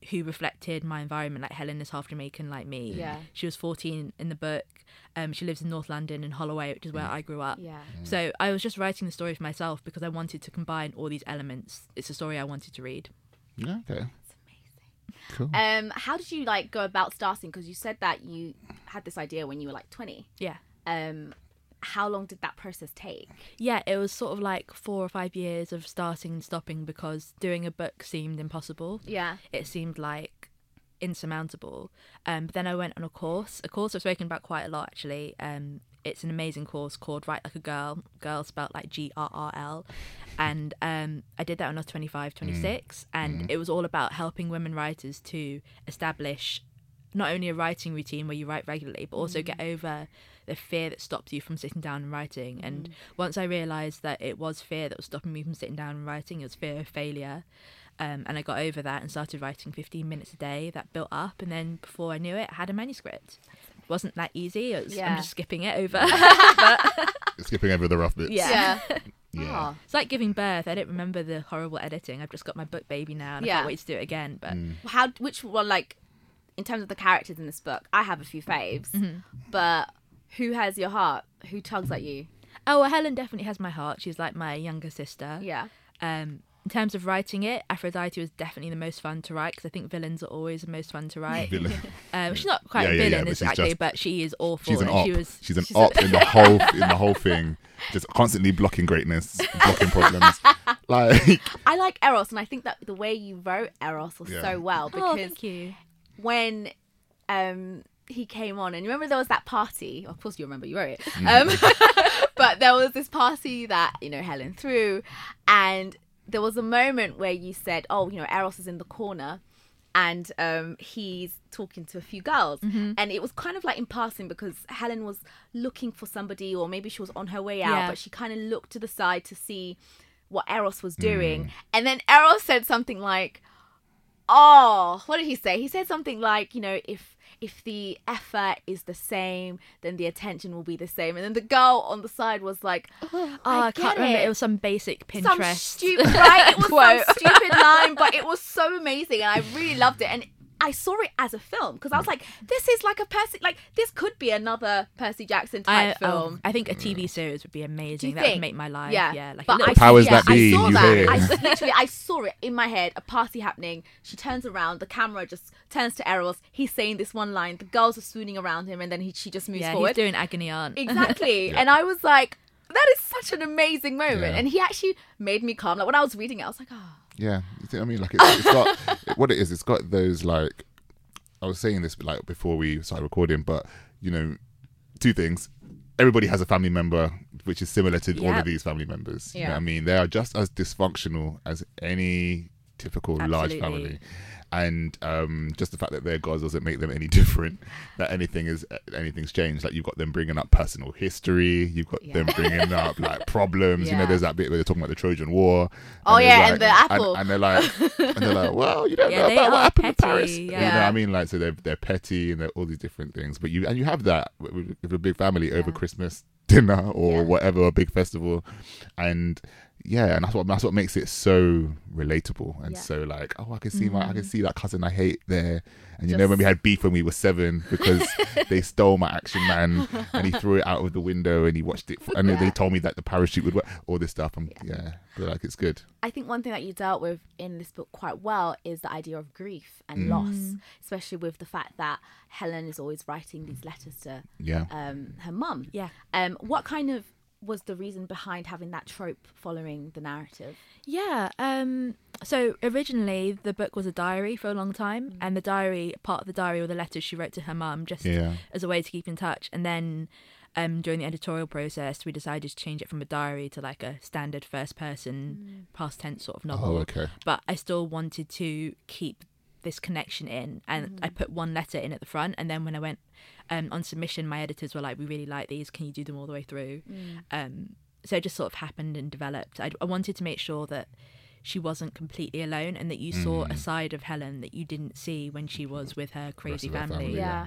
who reflected my environment. Like Helen is half Jamaican like me. Yeah. She was 14 in the book. She lives in North London in Holloway, which is where I grew up. Yeah. So I was just writing the story for myself because I wanted to combine all these elements. It's a story I wanted to read. Yeah, okay. Cool. How did you like go about starting? Because you said that you had this idea when you were like 20. Yeah. How long did that process take? Yeah, it was sort of like 4 or 5 years of starting and stopping because doing a book seemed impossible. Yeah. It seemed like insurmountable. But then I went on a course I've spoken about quite a lot actually. It's an amazing course called Write Like a Girl spelled like GRRL. And I did that when I was 25, 26. And it was all about helping women writers to establish not only a writing routine where you write regularly, but also get over the fear that stops you from sitting down and writing. And once I realised that it was fear that was stopping me from sitting down and writing, it was fear of failure. And I got over that and started writing 15 minutes a day. That built up, and then before I knew it, I had a manuscript. It wasn't that easy. I'm just skipping it over. Skipping over the rough bits. Yeah. Oh. It's like giving birth. I don't remember the horrible editing. I've just got my book baby now, and I can't wait to do it again. But Which one, like, in terms of the characters in this book, I have a few faves, but who has your heart? Who tugs at you? Oh, well, Helen definitely has my heart. She's like my younger sister. Yeah. In terms of writing it, Aphrodite was definitely the most fun to write because I think villains are always the most fun to write. She's not quite a villain exactly, but she is awful. She's an op. She's an she's op in the whole thing, just constantly blocking greatness, blocking problems. Like I like Eros, and I think that the way you wrote Eros was so well because thank you. When he came on, and you remember there was that party. Of course, you remember you wrote it. But there was this party that Helen threw, and there was a moment where you said, Eros is in the corner and he's talking to a few girls. And it was kind of like in passing because Helen was looking for somebody, or maybe she was on her way out, but she kind of looked to the side to see what Eros was doing. And then Eros said something like, what did he say? He said something like, if the effort is the same, then the attention will be the same. And then the girl on the side was like, I can't remember. It was some basic Pinterest. Some stupid, right? It was some stupid line, but it was so amazing. And I really loved it. And I saw it as a film because I was like, this is like this could be another Percy Jackson type film. I think a TV series would be amazing. That would make my life. Yeah. Like but a powers that be. I saw you that. I saw it in my head. A party happening. She turns around. The camera just turns to Eros. He's saying this one line. The girls are swooning around him, and then she just moves forward. He's doing agony aunt. Exactly. And I was like, that is such an amazing moment. And he actually made me calm. Like when I was reading it, I was like, Yeah, I mean, like it's got what it is. It's got those like. I was saying this like before we started recording, but two things. Everybody has a family member which is similar to all of these family members. You know what I mean? They are just as dysfunctional as any typical large family. And just the fact that they're gods doesn't make them any different. That anything's changed. Like you've got them bringing up personal history. You've got them bringing up like problems. There's that bit where they're talking about the Trojan War. And the apple. And they're like, well, you don't know about what happened in Paris. You know what I mean? Like so they're petty and they're all these different things. But you have that with a big family over Christmas dinner or whatever, a big festival, and. Yeah, and that's what makes it so relatable and so like, I can see that cousin I hate there. And when we had beef when we were 7 because they stole my Action Man and he threw it out of the window and he watched it and they told me that the parachute would work, all this stuff. And but like it's good. I think one thing that you dealt with in this book quite well is the idea of grief and loss, especially with the fact that Helen is always writing these letters to her mum. Yeah. What kind of was the reason behind having that trope following the narrative? So originally the book was a diary for a long time, and part of the diary were the letters she wrote to her mum just as a way to keep in touch. And then during the editorial process we decided to change it from a diary to like a standard first person past tense sort of novel. But I still wanted to keep this connection in, and I put one letter in at the front, and then when I went on submission, my editors were like, we really like these, can you do them all the way through? So it just sort of happened and developed. I wanted to make sure that she wasn't completely alone and that you saw a side of Helen that you didn't see when she was with her crazy family.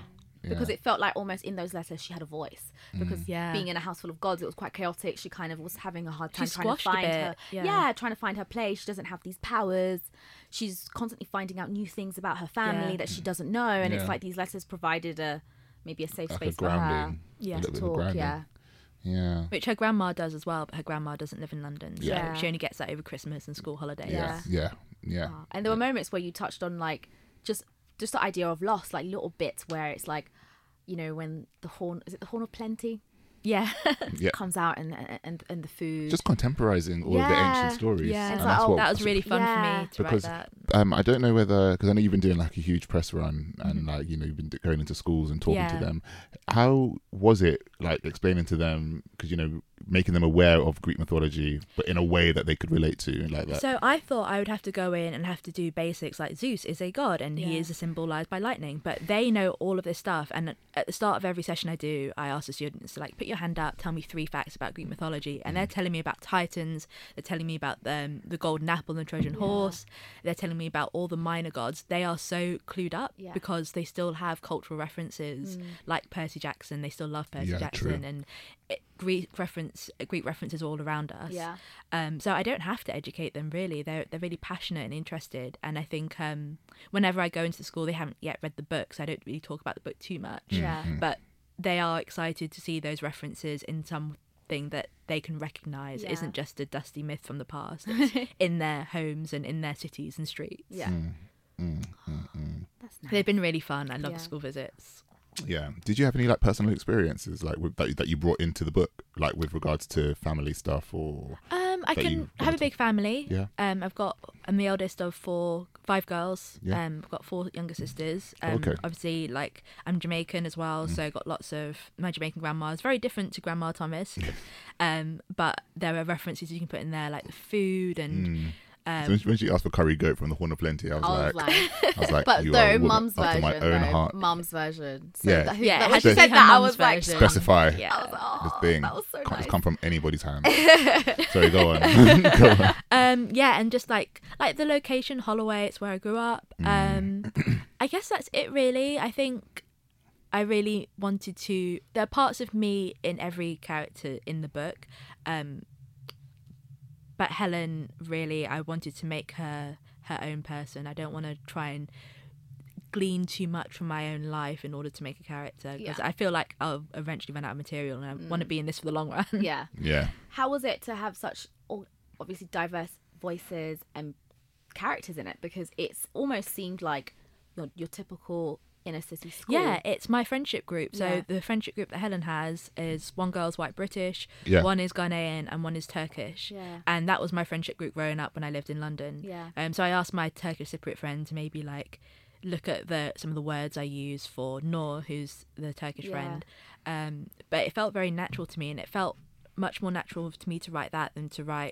because it felt like almost in those letters she had a voice. Because being in a house full of gods, it was quite chaotic. She kind of was having a hard time trying to find her. Trying to find her place. She doesn't have these powers. She's constantly finding out new things about her family that she doesn't know, and it's like these letters provided maybe a safe space for her to talk. Yeah. Which her grandma does as well, but her grandma doesn't live in London. So she only gets that over Christmas and school holidays. Yeah. And there were moments where you touched on like just the idea of loss, like little bits where it's like, you know, when the horn of plenty? Comes out and the food. Just contemporizing all of the ancient stories. Yeah. And that was really fun for me to write that. I don't know whether, because I know you've been doing like a huge press run and like, you know, you've been going into schools and talking to them. How was it like explaining to them, because, you know, making them aware of Greek mythology, but in a way that they could relate to, like that? So I thought I would have to go in and have to do basics like Zeus is a god and he is symbolized by lightning, but they know all of this stuff. And at the start of every session I do, I ask the students to like put your hand up, tell me 3 facts about Greek mythology, and they're telling me about Titans, they're telling me about the golden apple and the Trojan horse, they're telling me about all the minor gods. They are so clued up because they still have cultural references like Percy Jackson. They still love Percy Jackson, and Greek references all around us. So I don't have to educate them really. They're really passionate and interested, and I think whenever I go into the school, they haven't yet read the book, so I don't really talk about the book too much. But they are excited to see those references in something that they can recognise. It isn't just a dusty myth from the past. It's in their homes and in their cities and streets. That's nice. They've been really fun. I love the school visits. Yeah. Did you have any like personal experiences like that you brought into the book, like with regards to family stuff or? I have a big family. Yeah. I'm the eldest of 5 girls. Yeah. I've got 4 younger sisters. Obviously, like I'm Jamaican as well, so I got lots of my Jamaican grandma is very different to Grandma Thomas. But there are references you can put in there, like the food and. So when she asked for curry goat from the Horn of Plenty, I was like, but you though are Mum's after version, my own heart. Mum's version. So Yeah. when she said that, I was like, specify this thing. That was so Can't nice. just come from anybody's hand. Sorry, go on. Go on. And just like the location, Holloway, it's where I grew up. I guess that's it really. I think I really wanted to. There are parts of me in every character in the book. But Helen, really, I wanted to make her own person. I don't want to try and glean too much from my own life in order to make a character, because I feel like I'll eventually run out of material, and I want to be in this for the long run. Yeah. How was it to have such obviously diverse voices and characters in it? Because it's almost seemed like your typical inner city school. Yeah, it's my friendship group. So the friendship group that Helen has is one girl's white British, one is Ghanaian, and one is Turkish. And that was my friendship group growing up when I lived in London. So I asked my Turkish Cypriot friend to maybe like look at some of the words I use for Noor, who's the Turkish friend. But it felt very natural to me, and it felt much more natural to me to write that than to write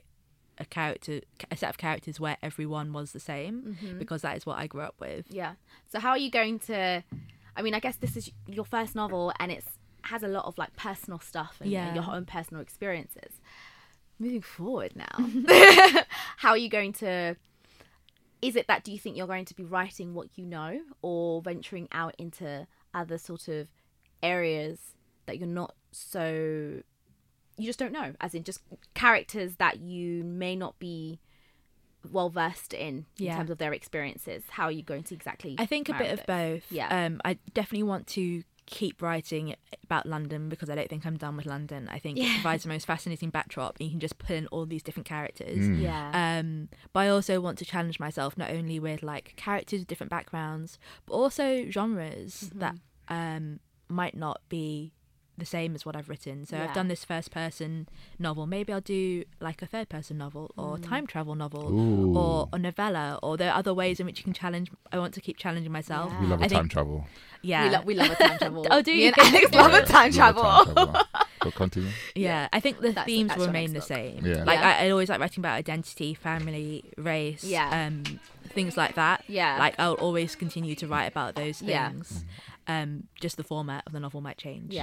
a set of characters where everyone was the same, because that is what I grew up with. So how are you going to, I mean, I guess this is your first novel and has a lot of like personal stuff and your own personal experiences. Moving forward now, how are you going to, is it that, do you think you're going to be writing what you know, or venturing out into other sort of areas that you're not so, you just don't know, as in just characters that you may not be well versed in terms of their experiences? How are you going to exactly? I think a bit of both. I definitely want to keep writing about London, because I don't think I'm done with London. I think it provides the most fascinating backdrop, and you can just put in all these different characters. But I also want to challenge myself, not only with like characters with different backgrounds, but also genres that might not be the same as what I've written. So I've done this first person novel. Maybe I'll do like a third person novel, or time travel novel, or a novella, or there are other ways in which you can challenge. I want to keep challenging myself. We love time travel. We love a time travel. Oh, do you? Me and Alex love a time travel. Go continue. I think the themes remain the same. I always like writing about identity, family, race, things like that. Like I'll always continue to write about those things. Just the format of the novel might change.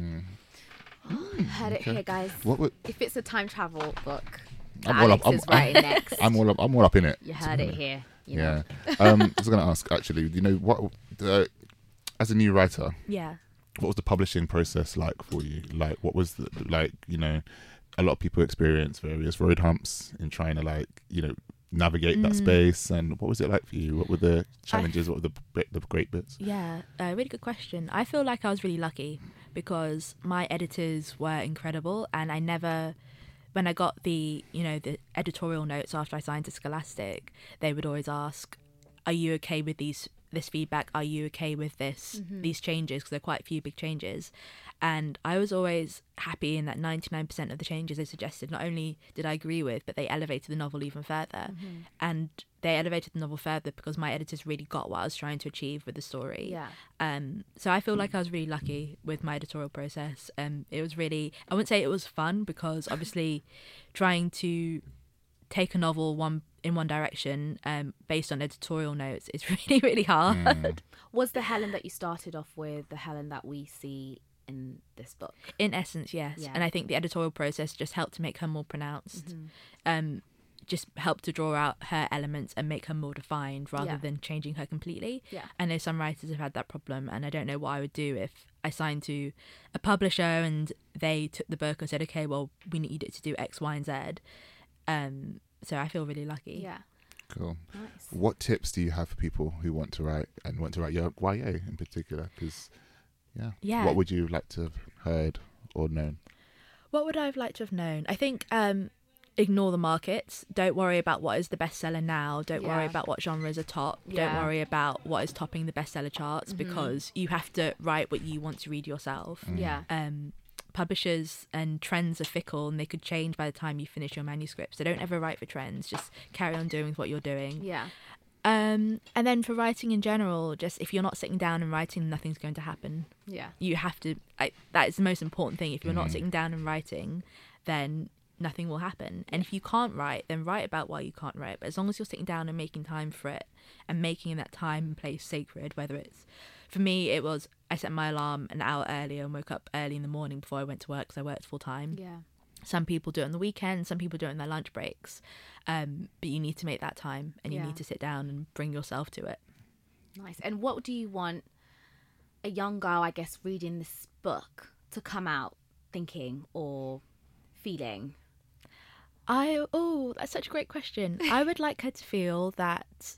Heard it here, guys. If it's a time travel book, Alex is writing next. I'm all up in it. You heard it here. You know. I was going to ask, actually, you know what? as a new writer, Yeah. what was the publishing process like for you? Like, what was a lot of people experience various road humps in trying to navigate that space, and what was it like for you? What were the challenges? What were the great bits? Yeah, really good question. I feel like I was really lucky because my editors were incredible, and I never, when I got the editorial notes after I signed to Scholastic, they would always ask, "Are you okay with this feedback? Are you okay with these changes?" Because there are quite a few big changes. And I was always happy in that 99% of the changes they suggested, not only did I agree with, but they elevated the novel even further. And they elevated the novel further because my editors really got what I was trying to achieve with the story. Yeah. So I feel like I was really lucky with my editorial process. It was really, I wouldn't say it was fun, because obviously trying to take a novel in one direction based on editorial notes is really, really hard. Was the Helen that you started off with the Helen that we see in this book? In essence, yes. Yeah. And I think the editorial process just helped to make her more pronounced. Just helped to draw out her elements and make her more defined rather than changing her completely. Yeah. I know some writers have had that problem, and I don't know what I would do if I signed to a publisher and they took the book and said, okay, well, we need it to do X, Y, and Z. So I feel really lucky. Yeah. Cool. Nice. What tips do you have for people who want to write, and want to write your YA in particular? Because, Yeah. what would you like to have heard or known? What would I have liked to have known? I think ignore the markets. Don't worry about what is the bestseller now. Don't worry about what genres are top. Don't worry about what is topping the bestseller charts, because you have to write what you want to read yourself. Yeah. Publishers and trends are fickle, and they could change by the time you finish your manuscript. So don't ever write for trends. Just carry on doing what you're doing. Yeah. And then for writing in general, just if you're not sitting down and writing, nothing's going to happen. Yeah. You have to, that is the most important thing. If you're not sitting down and writing, then nothing will happen. And if you can't write, then write about why you can't write. But as long as you're sitting down and making time for it, and making that time and place sacred, whether it's, for me, it was, I set my alarm an hour earlier and woke up early in the morning before I went to work, because I worked full time. Yeah. Some people do it on the weekend, some people do it on their lunch breaks. But you need to make that time, and you need to sit down and bring yourself to it. Nice. And what do you want a young girl, I guess, reading this book to come out thinking or feeling? That's such a great question. I would like her to feel that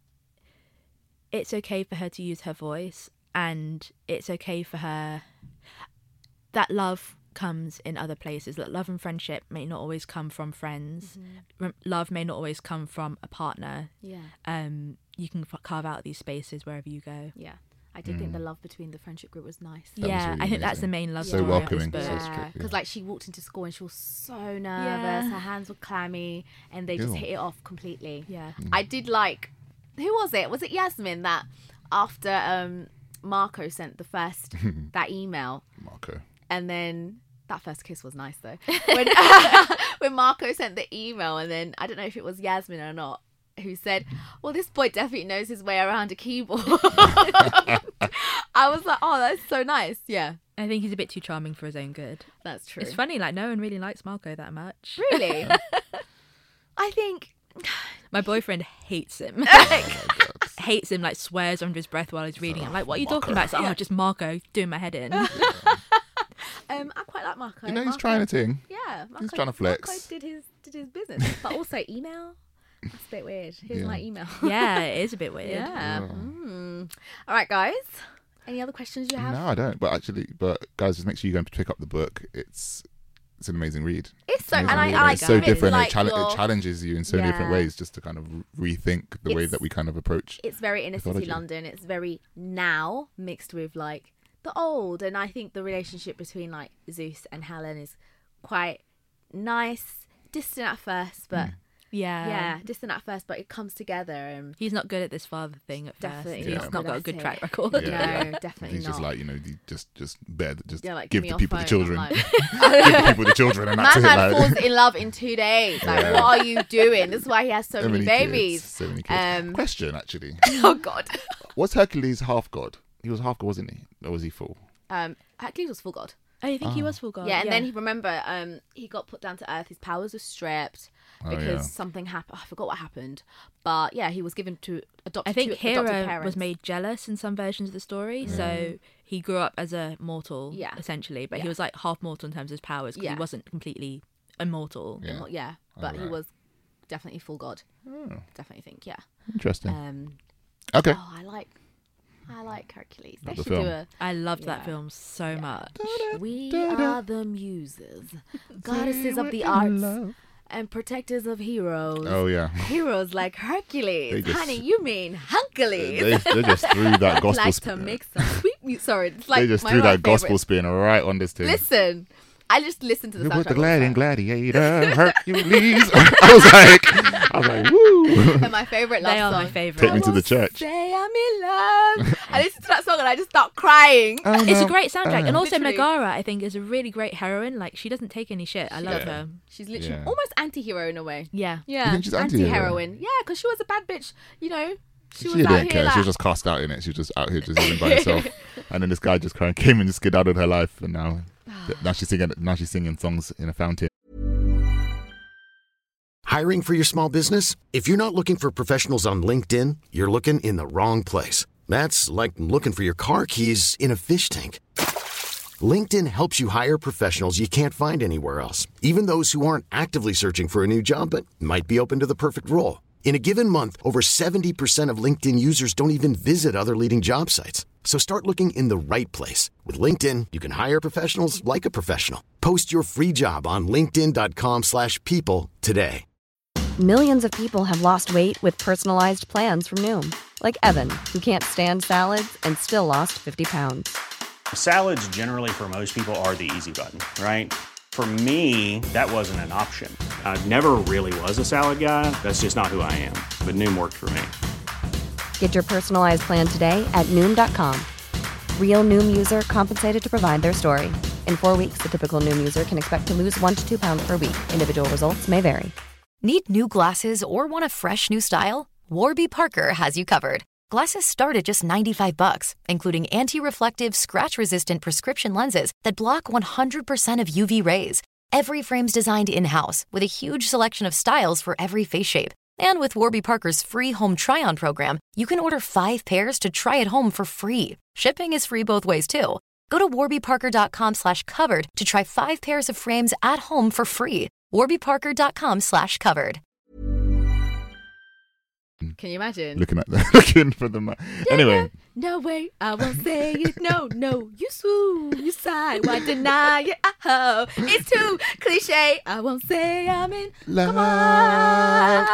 it's okay for her to use her voice, and it's okay for her that love comes in other places. That love and friendship may not always come from friends. Love may not always come from a partner. Yeah. You can carve out these spaces wherever you go. Yeah. I did think the love between the friendship group was nice. That was really I think that's amazing. the main love So story of welcoming. this book. So Yeah, because like she walked into school and she was so nervous. Yeah. Her hands were clammy, and they just hit it off completely. Yeah. I did like, who was it? Was it Yasmin that after Marco sent the first that email, Marco. and then that first kiss was nice though. When Marco sent the email, and then I don't know if it was Yasmin or not, who said, well, this boy definitely knows his way around a keyboard. I was like, oh, that's so nice. Yeah, I think he's a bit too charming for his own good. that's true. It's funny, like, no one really likes Marco that much. Really? I think My boyfriend hates him. Hates him, like, swears under his breath while he's reading it. I'm like, what are you talking about? It's like, just Marco doing my head in. I quite like Marco. You know, he's Marco, trying a thing. Yeah, Marco, He's trying to flex. Marco did his business, but also email. That's a bit weird. Here's my email. Yeah, it is a bit weird. Yeah. All right, guys. Any other questions you have? No, I don't. But guys, just make sure you go and pick up the book. It's an amazing read. It's so, Amazing and I read. like it's so it. different. It's like It challenges you in so many different Yeah. ways, just to kind of rethink the way that we kind of approach. It's very inner city mythology. London. It's very now mixed with like the old, and I think the relationship between like Zeus and Helen is quite nice, distant at first, but Yeah. distant at first, but it comes together. And He's not good at this father thing at Definitely first. He's not not good got a at good it. track record. No, definitely He's not. just like, just better, just like, give me the your people the phone. children, I'm give the people the children, and that's it. Man Like, falls in love in 2 days. Like, Yeah. what are you doing? This is why he has so many babies. Kids, so many kids. Question, actually. Oh God. Was Hercules half god? He was half god, wasn't he? Or was he full? Hercules was full god. Oh, you think he was full god? Yeah, and then he got put down to earth. His powers were stripped because something happened. I forgot what happened, but yeah, he was given to adopted. I think adopted Hero parents. was made jealous in some versions of the story, so he grew up as a mortal, essentially, but he was like half mortal in terms of his powers because he wasn't completely immortal. But he was definitely full god. Definitely think, Interesting. Okay. Oh, I like Hercules. Love They the should do film. I loved that film so much. We are the muses, goddesses of the arts, and protectors of heroes. Oh yeah. Heroes like Hercules. Honey, you mean Hercules. They just threw that gospel like spin. to make some sweet music. Sorry, it's like They just my threw that gospel favorite. spin right on this thing. Listen, I just listened to the Who soundtrack. put the gladiator, Hercules? I was like, woo. And my favorite love They are song. my favourite. Take me to the church. Say I'm in love. I listened to that song and I just start crying. It's a great soundtrack, and also Literally. Megara, I think, is a really great heroine. Like, she doesn't take any shit. I love her. She's literally Yeah. almost anti-hero in a way. Yeah. Yeah, think she's anti-hero? anti-heroine. Yeah, because she was a bad bitch. You know, she was She out didn't here care. like, She was just cast out in it. She was just out here just living by herself. And then this guy just kind of came and skedaddled her life, and now she's singing songs in a fountain. Hiring for your small business? If you're not looking for professionals on LinkedIn, you're looking in the wrong place. That's like looking for your car keys in a fish tank. LinkedIn helps you hire professionals you can't find anywhere else, even those who aren't actively searching for a new job but might be open to the perfect role. In a given month, over 70% of LinkedIn users don't even visit other leading job sites. So start looking in the right place. With LinkedIn, you can hire professionals like a professional. Post your free job on linkedin.com/people today. Millions of people have lost weight with personalized plans from Noom, like Evan, who can't stand salads and still lost 50 pounds. Salads generally for most people are the easy button, right? For me, that wasn't an option. I never really was a salad guy. That's just not who I am. But Noom worked for me. Get your personalized plan today at Noom.com. Real Noom user compensated to provide their story. In 4 weeks, the typical Noom user can expect to lose 1 to 2 pounds per week. Individual results may vary. Need new glasses or want a fresh new style? Warby Parker has you covered. Glasses start at just $95, including anti-reflective, scratch-resistant prescription lenses that block 100% of UV rays. Every frame's designed in-house with a huge selection of styles for every face shape. And with Warby Parker's free home try-on program, you can order 5 pairs to try at home for free. Shipping is free both ways, too. Go to warbyparker.com/covered to try 5 pairs of frames at home for free. warbyparker.com/covered. Can you imagine? Looking for the anyway. No way, I won't say it. No, you swoon, you sigh. Why deny it? Oh, it's too cliche. I won't say I'm in love. Come on.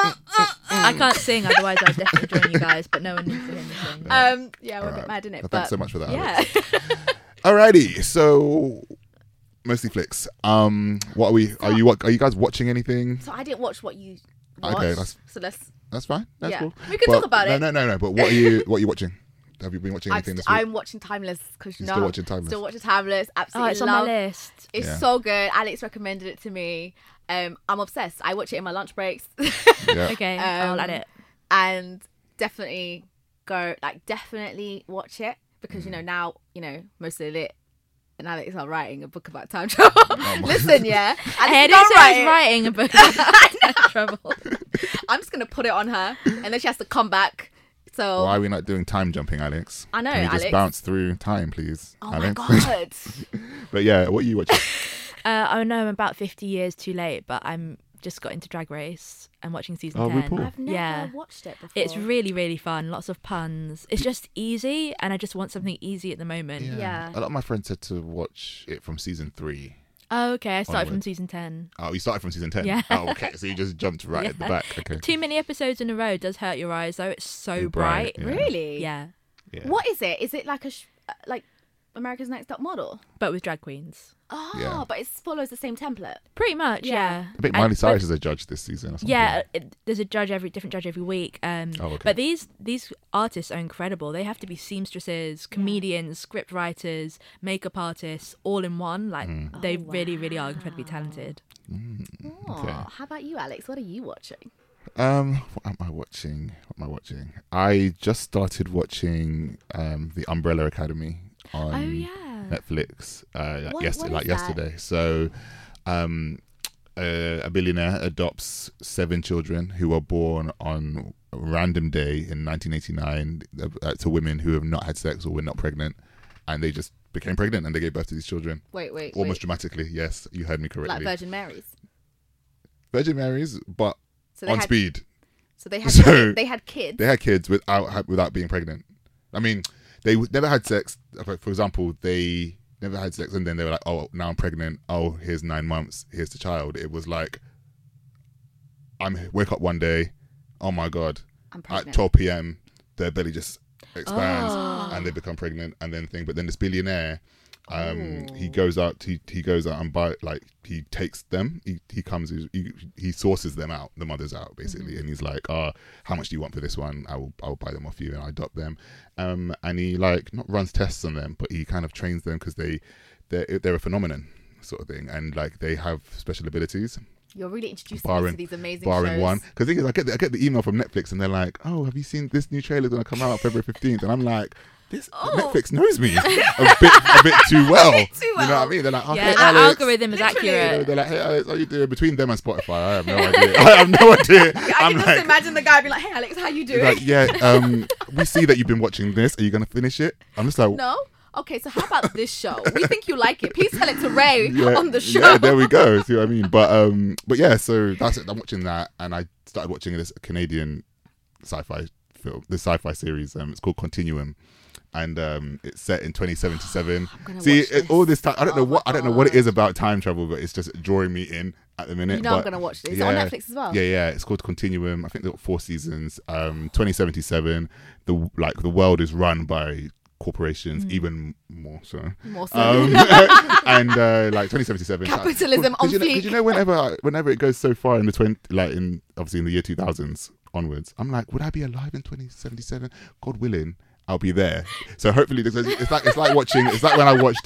I can't sing, otherwise I'll definitely join you guys, but no one needs to hear me sing. Yeah, we're a bit mad in it. Well, but thanks so much for that. yeah. Alrighty, so mostly flicks. What are we? Are you guys watching anything? So I didn't watch what you watched. Okay, so let's. that's fine. That's cool. We can talk about it. No. But what are you watching? Have you been watching anything this week? I'm watching Timeless because You're still watching Timeless? Still watching Timeless. Absolutely It's on love. my list. It's Yeah. so good. Alex recommended it to me. I'm obsessed. I watch it in my lunch breaks. Yeah. Okay, I'll add it. And definitely definitely watch it because now mostly lit and Alex are writing a book about time travel. Listen, yeah, I Alex didn't say I was writing a book about trouble. I'm just gonna put it on her, and then she has to come back. So Why are we not doing time jumping, Alex? I know, Can we just Alex. bounce through time, please, oh Alex? my god, But yeah, what are you watching? I know I'm about 50 years too late, but I'm just got into Drag Race and watching season 10. RuPaul. I've never watched it before. It's really, really fun. Lots of puns. It's just easy, and I just want something easy at the moment. Yeah. A lot of my friends said to watch it from season 3. Oh, okay. I started from Onward. season 10. Oh, you started from season 10? Yeah. Oh, okay. So you just jumped right at the back. Okay. Too many episodes in a row does hurt your eyes, though. It's so Too bright. bright, yeah. Really? Yeah. Yeah. What is it? Is it like like America's Next Top Model? But with drag queens. Oh, Yeah. but it follows the same template. Pretty much, yeah. I think Miley Cyrus is a judge this season or something. Yeah, there's a different judge every week. okay. But these artists are incredible. They have to be seamstresses, comedians, script writers, makeup artists, all in one. Like they really, really are incredibly talented. Oh, Okay. how about you, Alex? What are you watching? What am I watching? I just started watching The Umbrella Academy on Oh yeah. Netflix yesterday. So, a billionaire adopts 7 children who were born on a random day in 1989 to women who have not had sex or were not pregnant, and they just became pregnant and they gave birth to these children. Wait. Almost dramatically. Yes, you heard me correctly. Like Virgin Marys. Virgin Marys, but on speed. So they had they had kids. They had kids without being pregnant. I mean, they never had sex. For example, they never had sex, and then they were like, "Oh, now I'm pregnant. Oh, here's 9 months. Here's the child." It was like, wake up one day, oh my god, at 12 p.m. their belly just expands and they become pregnant, and then But then this billionaire, he goes out and he takes them. He sources them out, the mothers out basically, and he's like, "Oh, how much do you want for this one? I'll buy them off you and I adopt them." And he not runs tests on them, but he kind of trains them because they're a phenomenon sort of thing, and they have special abilities. You're really introducing me to these amazing barring shows. One, because the thing is, I get the email from Netflix and they're like, "Oh, have you seen this new trailer going to come out February 15th?" And I'm like, Netflix knows me a bit too well. You know what I mean? They're like, hey, Alex, algorithm is accurate. They're like, "Hey Alex, how you doing?" Between them and Spotify, I have no idea. I can just imagine the guy being like, "Hey Alex, how you doing?" We see that you've been watching this. Are you going to finish it? I'm just like, no. Okay, so how about this show? We think you like it. Please tell it to Ray on the show. Yeah, there we go. See what I mean? But yeah, so that's it. I'm watching that, and I started watching this Canadian sci-fi film, the sci-fi series. It's called Continuum, and it's set in 2077. See, all this time, I don't know what it is about time travel, but it's just drawing me in at the minute. I'm gonna watch this. Is it on Netflix as well? Yeah. It's called Continuum. I think they've got 4 seasons. 2077. The world is run by corporations, even more so. And 2077. Capitalism on fleek. Because you know, whenever it goes so far in the obviously in the year 2000s onwards, I'm like, would I be alive in 2077? God willing, I'll be there. So hopefully, it's like watching. It's like when I watched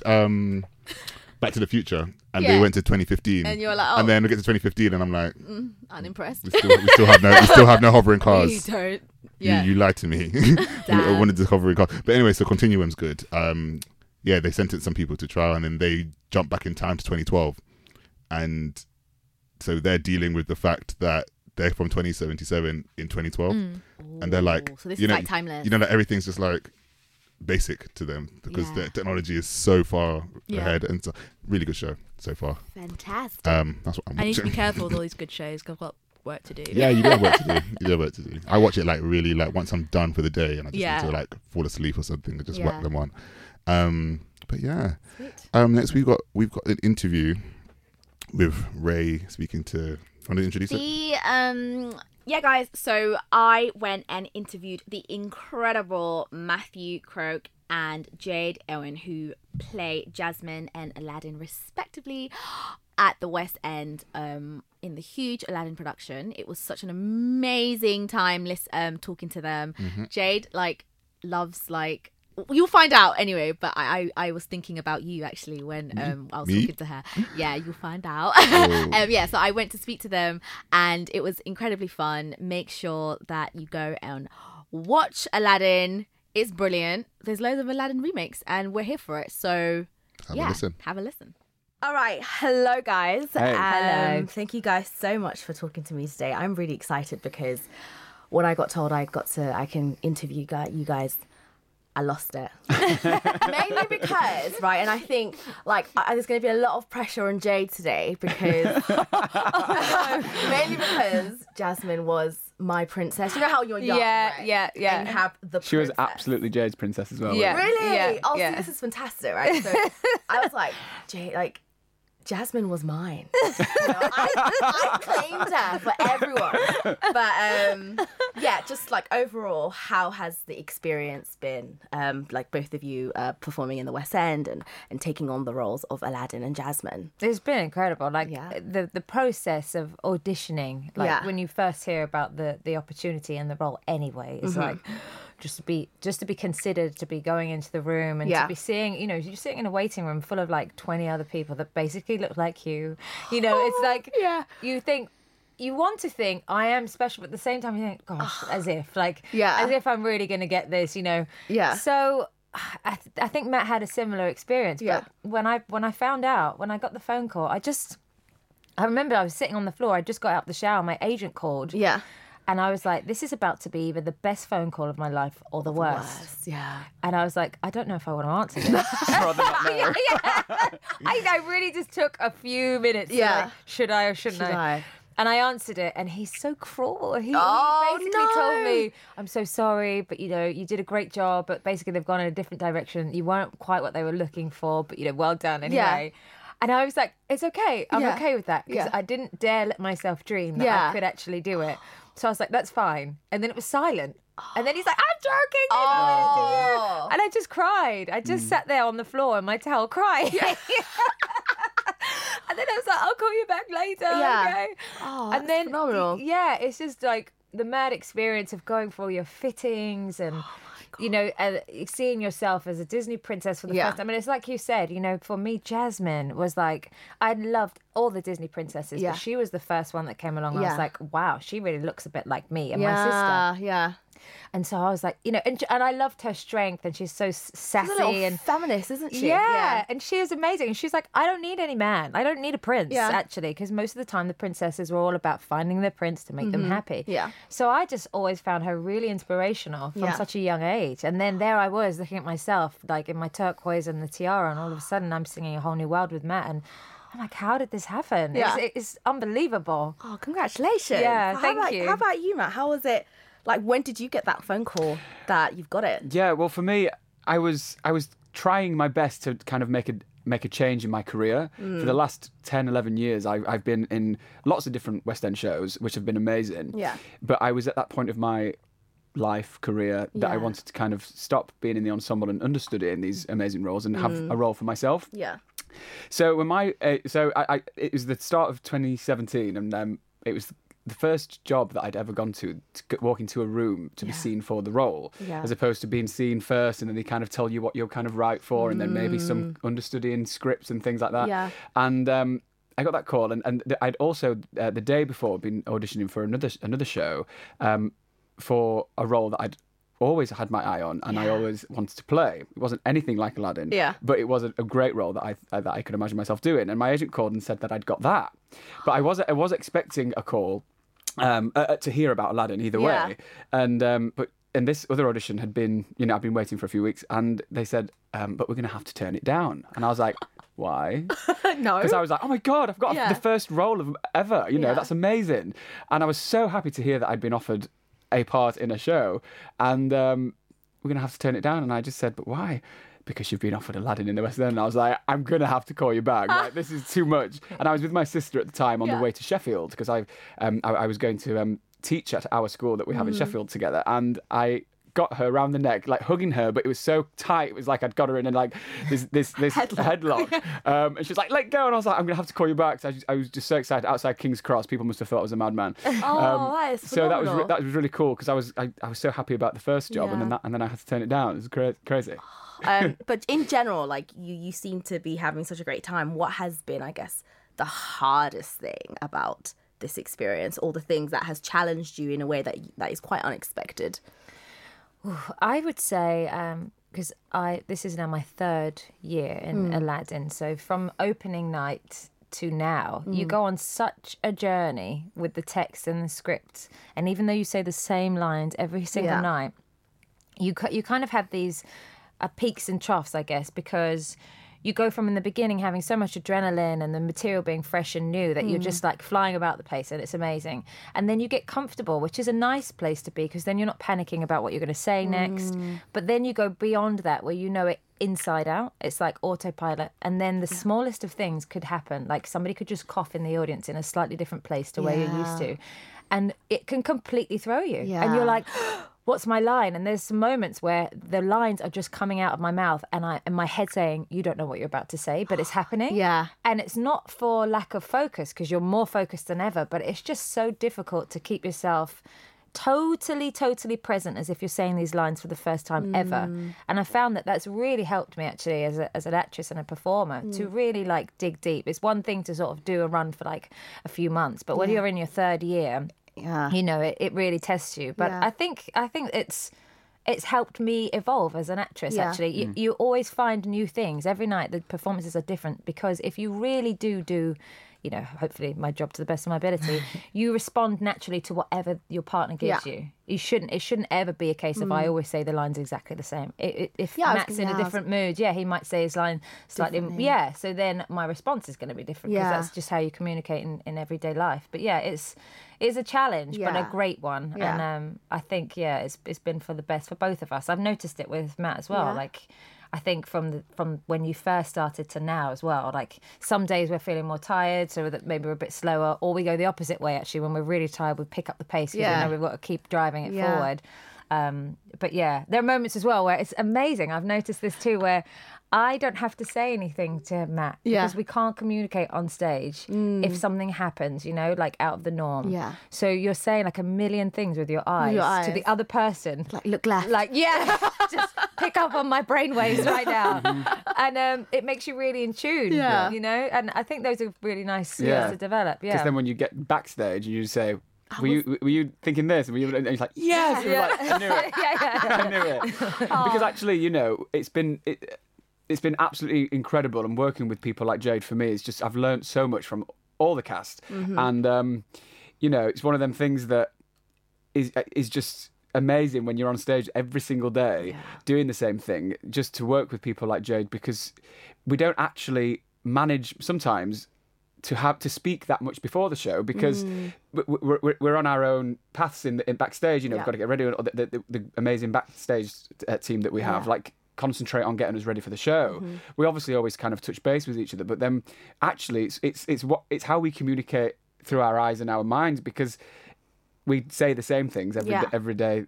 Back to the Future, and they went to 2015, and you're like, oh. And then we get to 2015, and I'm like, unimpressed. We still have no hovering cars. We don't. Yeah. You lied to me. I wanted to hovering cars, but anyway, so Continuum's good. They sentenced some people to trial, and then they jump back in time to 2012, and so they're dealing with the fact that they're from 2077 in 2012, and they're like, so this is like timeless. You know that everything's just like basic to them because the technology is so far ahead, and so really good show so far. Fantastic. That's what I'm watching. I need to be careful with all these good shows because I've got work to do. Yeah, you do have work to do. I watch it really once I'm done for the day, and I just need to fall asleep or something and just whack them on. But yeah, next we've got an interview with Ray speaking to. Want to introduce it? Yeah, guys. So I went and interviewed the incredible Matthew Croak and Jade Owen, who play Jasmine and Aladdin respectively at the West End in the huge Aladdin production. It was such an amazing time talking to them. Jade loves you'll find out anyway, but I was thinking about you actually when I was talking to her. Yeah, you'll find out. So I went to speak to them and it was incredibly fun. Make sure that you go and watch Aladdin. It's brilliant. There's loads of Aladdin remakes and we're here for it. So have a listen. All right. Hello, guys. Hey. Hello. Thank you guys so much for talking to me today. I'm really excited because when I got told I can interview you guys, I lost it. Mainly because, right, and I think, there's going to be a lot of pressure on Jade today because... mainly because Jasmine was my princess. You know how you're young, right? Yeah. And you have the princess. She was absolutely Jade's princess as well. Yeah. Really? Yeah. Oh, see, this is fantastic, right? So I was like, Jade, Jasmine was mine. I claimed her for everyone. But just overall, how has the experience been? Both of you performing in the West End and taking on the roles of Aladdin and Jasmine. It's been incredible. The process of auditioning, when you first hear about the opportunity and the role anyway, is just to be considered, to be going into the room and to be seeing, you're sitting in a waiting room full of 20 other people that basically look like you. It's you think, you want to think I am special, but at the same time you think, gosh, as if I'm really going to get this, Yeah. So I think Matt had a similar experience. But when I found out, when I got the phone call, I remember I was sitting on the floor. I just got out the shower. My agent called. Yeah. And I was like, this is about to be either the best phone call of my life or the worst. Yeah. And I was like, I don't know if I want to answer this. I really just took a few minutes. Yeah. Should I or shouldn't I? And I answered it, and he's so cruel. He basically told me, I'm so sorry, but, you did a great job, but basically they've gone in a different direction. You weren't quite what they were looking for, but, well done anyway. Yeah. And I was like, it's okay. I'm okay with that, because I didn't dare let myself dream that I could actually do it. So I was like, that's fine. And then it was silent. And then he's like, I'm joking. Oh. And I just cried. I just sat there on the floor in my towel crying. Yeah. And then I was like, I'll call you back later. Yeah. Okay. Oh, that's phenomenal. Yeah, it's just like the mad experience of going for all your fittings and, seeing yourself as a Disney princess for the first time. I mean, it's like you said, for me, Jasmine was like, I loved all the Disney princesses, but she was the first one that came along. I was like, wow, she really looks a bit like me and my sister. Yeah. And so I was like, and I loved her strength, and she's so sassy. She's a little and feminist, isn't she? Yeah, and she is amazing. And she's like, I don't need any man. I don't need a prince, actually, because most of the time the princesses were all about finding their prince to make them happy. Yeah. So I just always found her really inspirational from such a young age. And then there I was looking at myself, like in my turquoise and the tiara, and all of a sudden I'm singing A Whole New World with Matt, and I'm like, how did this happen? Yeah. It's unbelievable. Oh, congratulations. Yeah, thank you. How about you, Matt? How was it? Like, when did you get that phone call that you've got it? Yeah, well, for me, I was trying my best to kind of make a change in my career. For the last 10, 11 years, I've been in lots of different West End shows, which have been amazing. Yeah. But I was at that point of my career that I wanted to kind of stop being in the ensemble and understudy in these amazing roles and have a role for myself. Yeah. So when it was the start of 2017, and it was the first job that I'd ever gone to walk into a room to be seen for the role, as opposed to being seen first, and then they kind of tell you what you're kind of right for, and then maybe some understudying scripts and things like that. Yeah. And I got that call, and I'd also the day before been auditioning for another show for a role that I'd always had my eye on, and I always wanted to play. It wasn't anything like Aladdin, but it was a great role that I could imagine myself doing. And my agent called and said that I'd got that, but I was expecting a call to hear about Aladdin either way. And and this other audition had been, I've been waiting for a few weeks, and they said, but we're going to have to turn it down. And I was like, why? No. Because I was like, oh my God, I've got the first role of ever. That's amazing. And I was so happy to hear that I'd been offered a part in a show, and we're going to have to turn it down. And I just said, but why? Because you've been offered Aladdin in the West End. And I was like, I'm going to have to call you back. Like, this is too much. And I was with my sister at the time on the way to Sheffield, because I was going to teach at our school that we have in Sheffield together. And I got her around the neck, like hugging her, but it was so tight. It was like I'd got her in like this headlock. And she's like, let go. And I was like, I'm going to have to call you back. So I was just so excited. Outside King's Cross, people must have thought I was a madman. That is phenomenal. So that was really cool, because I was so happy about the first job, and then I had to turn it down. It was crazy. But in general, like, you seem to be having such a great time. What has been, I guess, the hardest thing about this experience? All the things that has challenged you in a way that is quite unexpected? I would say, because this is now my third year in Aladdin, so from opening night to now, you go on such a journey with the text and the script, and even though you say the same lines every single night, you kind of have these peaks and troughs, I guess, because you go from in the beginning having so much adrenaline and the material being fresh and new that you're just like flying about the place, and it's amazing. And then you get comfortable, which is a nice place to be, because then you're not panicking about what you're going to say next. But then you go beyond that, where you know it inside out. It's like autopilot. And then the smallest of things could happen. Like somebody could just cough in the audience in a slightly different place to where you're used to. And it can completely throw you. Yeah. And you're like, what's my line? And there's some moments where the lines are just coming out of my mouth, and my head saying, you don't know what you're about to say, but it's happening. Yeah. And it's not for lack of focus, because you're more focused than ever, but it's just so difficult to keep yourself totally present, as if you're saying these lines for the first time ever. And I found that that's really helped me, actually, as an actress and a performer, to really like dig deep. It's one thing to sort of do a run for like a few months, but when you're in your third year, it really tests you. But I think it's helped me evolve as an actress, actually. You always find new things. Every night the performances are different because if you really do, you know, hopefully my job to the best of my ability, you respond naturally to whatever your partner gives you. It shouldn't ever be a case of I always say the lines exactly the same. If Matt's in a different mood, he might say his line slightly, so then my response is going to be different because that's just how you communicate in everyday life. But it's a challenge, but a great one. And I think, it's been for the best for both of us. I've noticed it with Matt as well. Like, I think from when you first started to now as well, like some days we're feeling more tired, so that maybe we're a bit slower, or we go the opposite way, actually. When we're really tired, we pick up the pace because we know we've got to keep driving it forward. But there are moments as well where it's amazing. I've noticed this too, where I don't have to say anything to Matt because we can't communicate on stage if something happens, you know, like out of the norm. Yeah. So you're saying like a million things with your eyes to the other person. Like, look left. Like, just pick up on my brainwaves right now. And it makes you really in tune, you know? And I think those are really nice skills to develop. Yeah. Because then when you get backstage, you say, were you thinking this? And he's like, yes! Like, I knew it. I knew it. Because actually, you know, it's been absolutely incredible, and working with people like Jade for me is just, I've learned so much from all the cast. And you know, it's one of them things that is just amazing when you're on stage every single day doing the same thing, just to work with people like Jade, because we don't actually manage sometimes to speak that much before the show, because we're on our own paths in backstage. You know, we've got to get ready. The amazing backstage team that we have, like, concentrate on getting us ready for the show. We obviously always kind of touch base with each other, but then actually it's how we communicate through our eyes and our minds, because we say the same things every day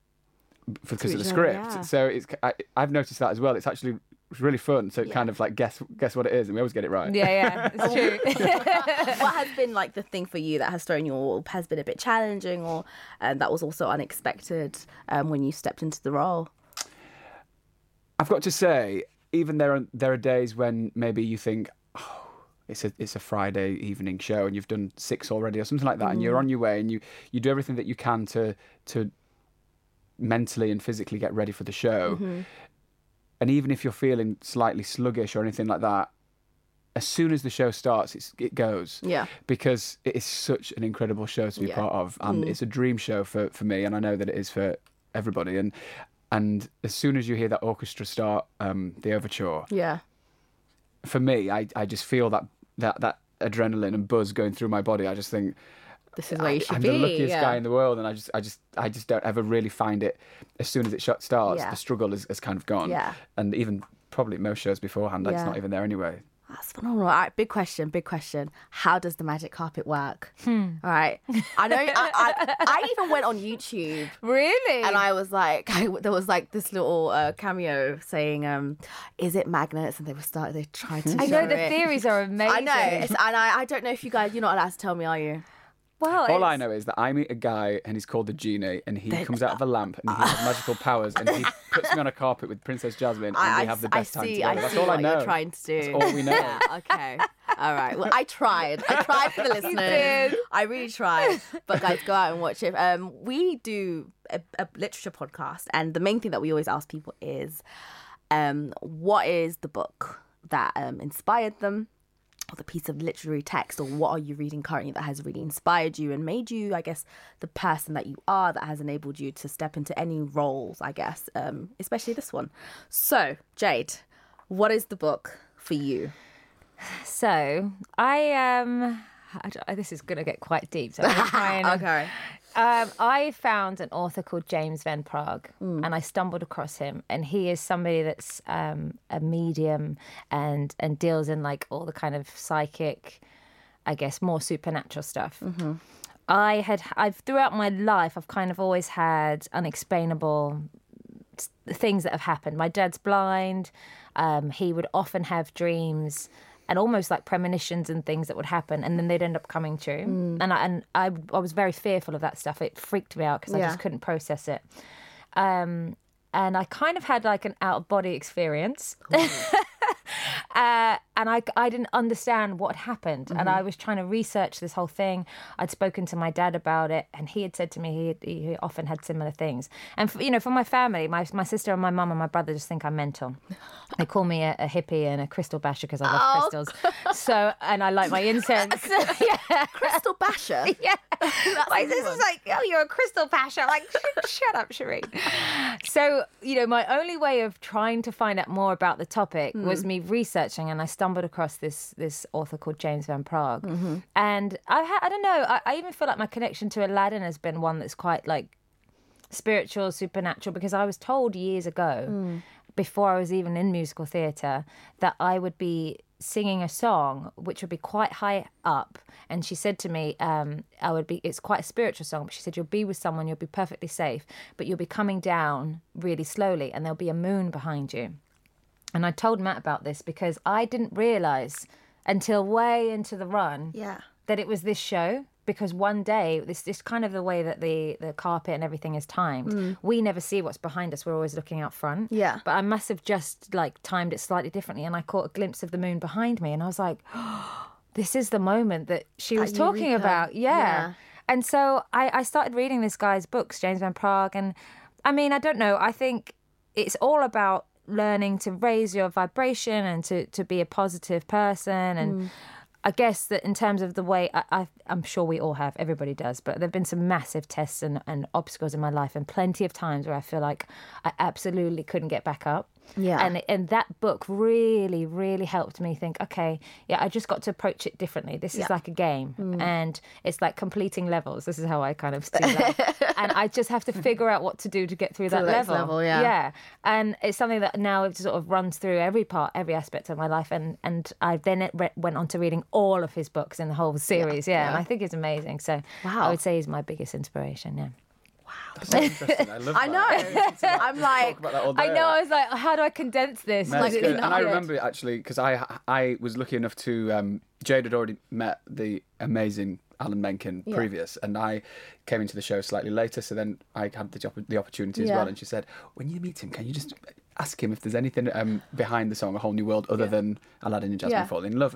because of the script. So I've noticed that as well. It's actually really fun. So kind of like guess what it is, and we always get it right. It's true. What has been like the thing for you that has thrown you, or has been a bit challenging, or that was also unexpected when you stepped into the role? I've got to say, even there are days when maybe you think, oh, it's a Friday evening show and you've done 6 already or something like that, and you're on your way and you do everything that you can to mentally and physically get ready for the show. And even if you're feeling slightly sluggish or anything like that, as soon as the show starts, it goes. Because it is such an incredible show to be part of, and it's a dream show for me, and I know that it is for everybody. And as soon as you hear that orchestra start, the overture, for me, I just feel that adrenaline and buzz going through my body. I just think, this is where you should be. I'm the luckiest guy in the world, and I just don't ever really find it. As soon as it starts, the struggle has kind of gone. And even probably most shows beforehand, it's not even there anyway. That's phenomenal. All right, big question. How does the magic carpet work? All right. I know, I even went on YouTube. Really? And I was like, there was like this little cameo saying, is it magnets? And they tried to show I know, the theories are amazing. I know. And I don't know if you're not allowed to tell me, are you? Well, all I know is that I meet a guy and he's called the Genie, and he comes out of a lamp and he has magical powers, and he puts me on a carpet with Princess Jasmine, and we have the best time together. That's all I know. You're trying to do. That's all we know. Yeah, okay. All right. Well, I tried for the listeners. You did. I really tried. But guys, go out and watch it. We do a literature podcast, and the main thing that we always ask people is, what is the book that inspired them? Or the piece of literary text, or what are you reading currently that has really inspired you and made you, I guess, the person that you are, that has enabled you to step into any roles, I guess, especially this one. So, Jade, what is the book for you? So, this is going to get quite deep, so I'm going to try and... Okay. I found an author called James Van Praagh, and I stumbled across him, and he is somebody that's a medium and deals in like all the kind of psychic, I guess, more supernatural stuff. I've throughout my life, I've kind of always had unexplainable things that have happened. My dad's blind. He would often have dreams and almost like premonitions and things that would happen, and then they'd end up coming true. And I was very fearful of that stuff. It freaked me out because I just couldn't process it. and I kind of had like an out-of-body experience. And I didn't understand what happened. And I was trying to research this whole thing. I'd spoken to my dad about it, and he had said to me he often had similar things. And, for my family, my sister and my mum and my brother just think I'm mental. They call me a hippie and a crystal basher because I love crystals. So, and I like my incense. Yeah. Crystal basher? Yeah. Like, this is like, oh, you're a crystal basher. Like, shut up, Shireen. So, my only way of trying to find out more about the topic was me researching, and I stumbled across this author called James Van Praagh. And I don't know, I even feel like my connection to Aladdin has been one that's quite like spiritual, supernatural, because I was told years ago, before I was even in musical theatre, that I would be singing a song which would be quite high up, and she said to me, it's quite a spiritual song, but she said, you'll be with someone, you'll be perfectly safe, but you'll be coming down really slowly, and there'll be a moon behind you. And I told Matt about this because I didn't realise until way into the run that it was this show. Because one day, this kind of the way that the carpet and everything is timed, we never see what's behind us. We're always looking out front. Yeah. But I must have just timed it slightly differently, and I caught a glimpse of the moon behind me, and I was like, oh, this is the moment that she was talking about. Yeah. And so I started reading this guy's books, James Van Praagh, and I mean, I don't know. I think it's all about learning to raise your vibration and to be a positive person. And I guess that in terms of the way, I'm sure we all have, everybody does, but there have been some massive tests and obstacles in my life, and plenty of times where I feel like I absolutely couldn't get back up. Yeah. And that book really, really helped me think, okay, I just got to approach it differently. This is like a game, and it's like completing levels. This is how I kind of see that. And I just have to figure out what to do to get through that level. Yeah. And it's something that now it sort of runs through every aspect of my life. And I then went on to reading all of his books in the whole series. Yeah. And I think it's amazing. So I would say he's my biggest inspiration. Yeah. That's so interesting. I love that. I know. I'm like, I know. I was like, how do I condense this? No, and I remember actually because I was lucky enough to Jade had already met the amazing Alan Menken previous, and I came into the show slightly later. So then I had the opportunity as well. And she said, when you meet him, can you just ask him if there's anything behind the song A Whole New World other than Aladdin and Jasmine falling in love,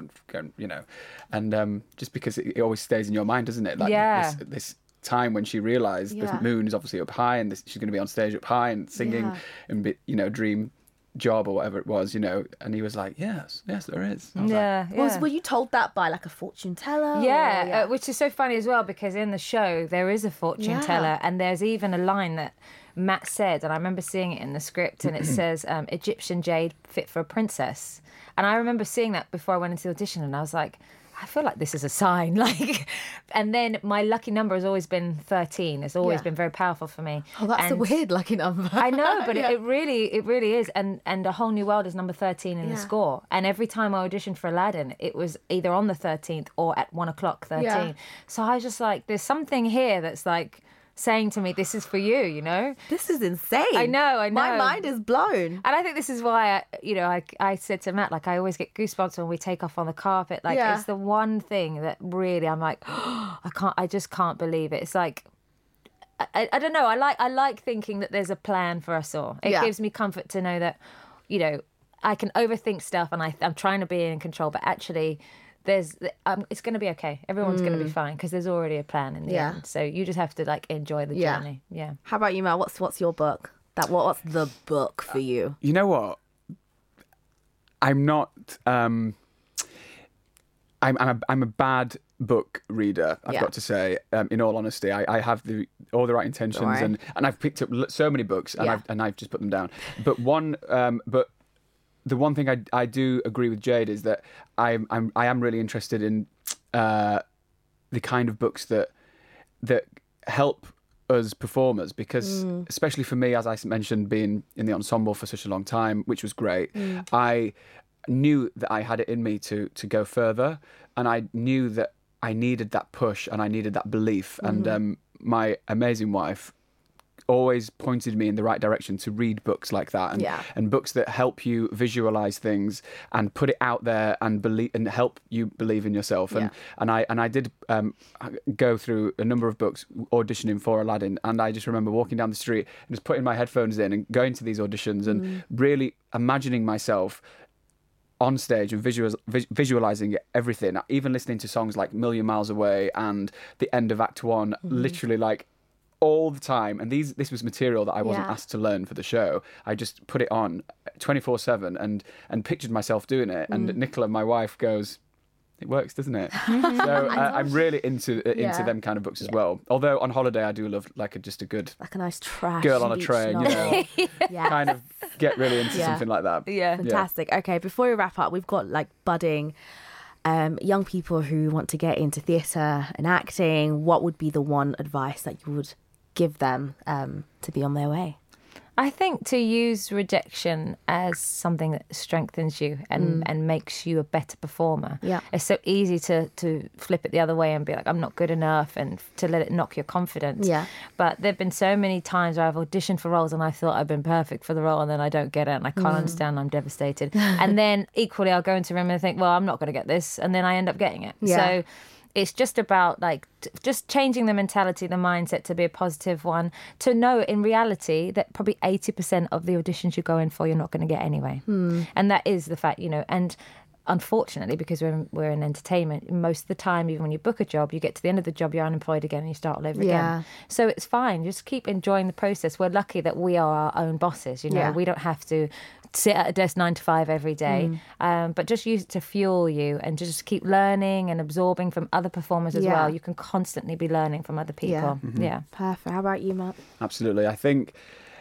and just because it always stays in your mind, doesn't it? Like this time when she realised the moon is obviously up high, and she's going to be on stage up high and singing and dream job or whatever it was, and he was like, yes there is. Were you told that by like a fortune teller? Which is so funny as well, because in the show there is a fortune teller, and there's even a line that Matt said, and I remember seeing it in the script, and it says Egyptian jade fit for a princess, and I remember seeing that before I went into the audition, and I was like, I feel like this is a sign. And then my lucky number has always been 13. It's always been very powerful for me. Oh, that's a weird lucky number. I know, but it really is. And A Whole New World is number 13 in the score. And every time I auditioned for Aladdin, it was either on the 13th or at 1 o'clock 13. Yeah. So I was just like, there's something here that's like saying to me, this is for you, This is insane. I know. My mind is blown. And I think this is why, I said to Matt, I always get goosebumps when we take off on the carpet. It's the one thing that really I'm like, I just can't believe it. It's like, I don't know. I like thinking that there's a plan for us all. It gives me comfort to know that, I can overthink stuff and I'm trying to be in control, but actually it's going to be okay. Everyone's going to be fine because there's already a plan in the end. So you just have to enjoy the journey. Yeah. How about you, Mel? What's your book? What's the book for you? You know what? I'm not. I'm a bad book reader. I've got to say. In all honesty, I have all the right intentions, and I've picked up so many books, and I've just put them down. But the one thing I do agree with Jade is that I am really interested in the kind of books that help us performers, because especially for me, as I mentioned, being in the ensemble for such a long time, which was great, I knew that I had it in me to go further, and I knew that I needed that push and I needed that belief, and my amazing wife always pointed me in the right direction to read books like that, and books that help you visualize things and put it out there and believe and help you believe in yourself. And I did go through a number of books auditioning for Aladdin, and I just remember walking down the street and just putting my headphones in and going to these auditions and really imagining myself on stage and visualizing everything, even listening to songs like Million Miles Away and the end of Act 1, literally like all the time. And this was material that I wasn't asked to learn for the show. I just put it on 24/7 and pictured myself doing it. And Nicola, my wife, goes, it works, doesn't it? So I'm really into them kind of books as well. Although on holiday I do love just a good a nice trash girl on a train, kind of get really into something like that. Yeah, fantastic. Yeah. Okay, before we wrap up, we've got budding young people who want to get into theatre and acting. What would be the one advice that you would give them to be on their way? I think to use rejection as something that strengthens you and makes you a better performer. Yeah. It's so easy to flip it the other way and be like, I'm not good enough, and to let it knock your confidence. Yeah. But there have been so many times where I've auditioned for roles and I thought I've been perfect for the role, and then I don't get it and I can't understand, I'm devastated. And then equally I'll go into a room and think, well, I'm not going to get this, and then I end up getting it. Yeah. So it's just about just changing the mentality, the mindset to be a positive one, to know in reality that probably 80% of the auditions you go in for, you're not going to get anyway. And that is the fact, and unfortunately, because we're in entertainment, most of the time, even when you book a job, you get to the end of the job, you're unemployed again and you start all over again. So it's fine. Just keep enjoying the process. We're lucky that we are our own bosses, we don't have to sit at a desk 9 to 5 every day, but just use it to fuel you and just keep learning and absorbing from other performers as well. You can constantly be learning from other people. Perfect. How about you, Matt? Absolutely. I think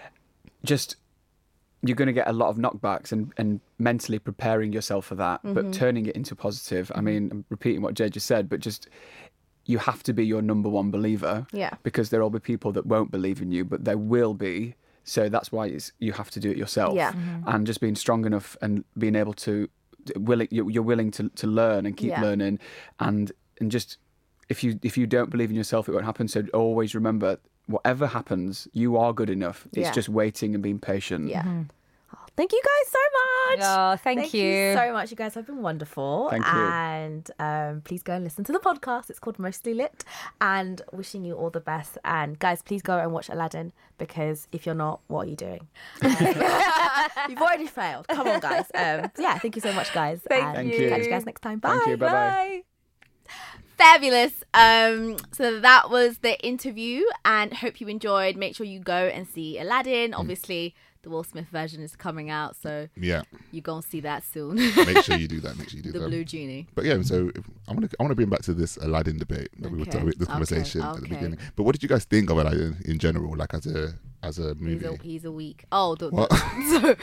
just you're going to get a lot of knockbacks, and mentally preparing yourself for that, but turning it into positive. I mean, I'm repeating what Jay just said, but just you have to be your number one believer, because there will be people that won't believe in you, but there will be. So that's why you have to do it yourself. And just being strong enough and being able to you're willing to learn and keep learning, and just if you don't believe in yourself, it won't happen. So always remember, whatever happens, you are good enough. It's just waiting and being patient. Thank you guys so much. Oh, thank you so much. You guys have been wonderful. Thank you. And please go and listen to the podcast. It's called Mostly Lit. And wishing you all the best. And guys, please go and watch Aladdin, because if you're not, what are you doing? You've already failed. Come on, guys. Thank you so much, guys. Thank you. Catch you guys next time. Bye. Thank you. Bye-bye. Fabulous. So that was the interview, and hope you enjoyed. Make sure you go and see Aladdin. Obviously, the Will Smith version is coming out, so you're gonna see that soon. Make sure you do that. The Blue Genie. But so I want to bring back to this Aladdin debate that we were talking, this conversation at the beginning. But what did you guys think of Aladdin in general, as a movie? He's a weak. Oh, the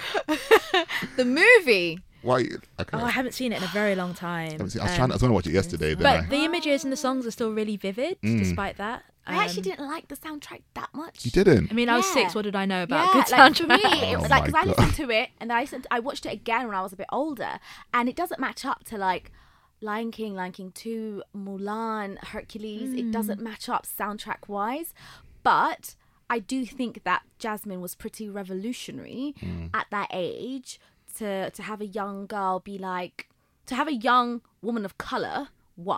movie. Why? Okay. Oh, I haven't seen it in a very long time. I was trying to watch it yesterday. But the images and the songs are still really vivid, despite that. I actually didn't like the soundtrack that much. You didn't? I mean, I was 6. What did I know about good soundtrack? For me, it was because I listened to it, and then I watched it again when I was a bit older, and it doesn't match up to Lion King, Lion King 2, Mulan, Hercules. It doesn't match up soundtrack wise, but I do think that Jasmine was pretty revolutionary at that age. To have a young girl be to have a young woman of colour,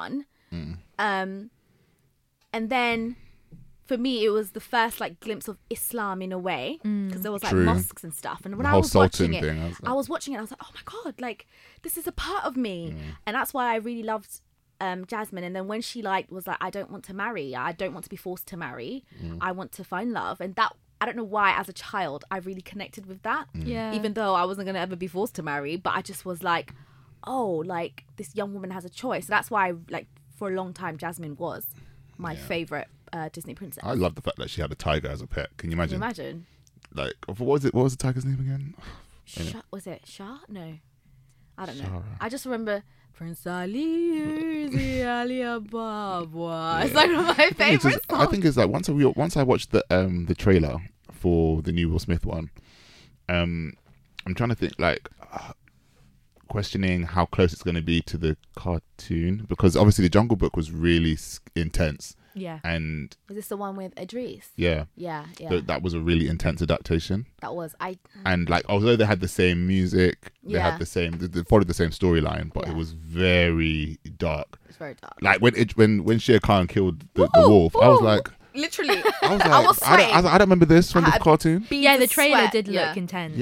and then for me it was the first glimpse of Islam in a way, because there was mosques and stuff, and when I was watching it, I was like, oh my god, this is a part of me, and that's why I really loved Jasmine. And then when she was like, I don't want to marry, I don't want to be forced to marry, I want to find love, and that, I don't know why, as a child, I really connected with that. Yeah. Even though I wasn't going to ever be forced to marry, but I just was like, oh, this young woman has a choice. So that's why, for a long time, Jasmine was my favourite Disney princess. I love the fact that she had a tiger as a pet. Can you imagine? What was the tiger's name again? Was it Shah? No. I don't know. I just remember Prince Ali, Ali Ababa. It's one of my favourite songs. I think it's once I watched the trailer for the new Will Smith one, I'm trying to think questioning how close it's going to be to the cartoon, because obviously the Jungle Book was really intense. Yeah. And was this the one with Idris? Yeah. Yeah. That was a really intense adaptation. That was And like, although they had the same music, they had the same, they followed the same storyline, but it was very dark. It's very dark. Like when Shere Khan killed the wolf, I was like, literally, I was like, I don't remember this from the cartoon. Yeah, the trailer did look intense.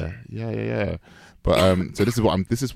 Yeah. But so this is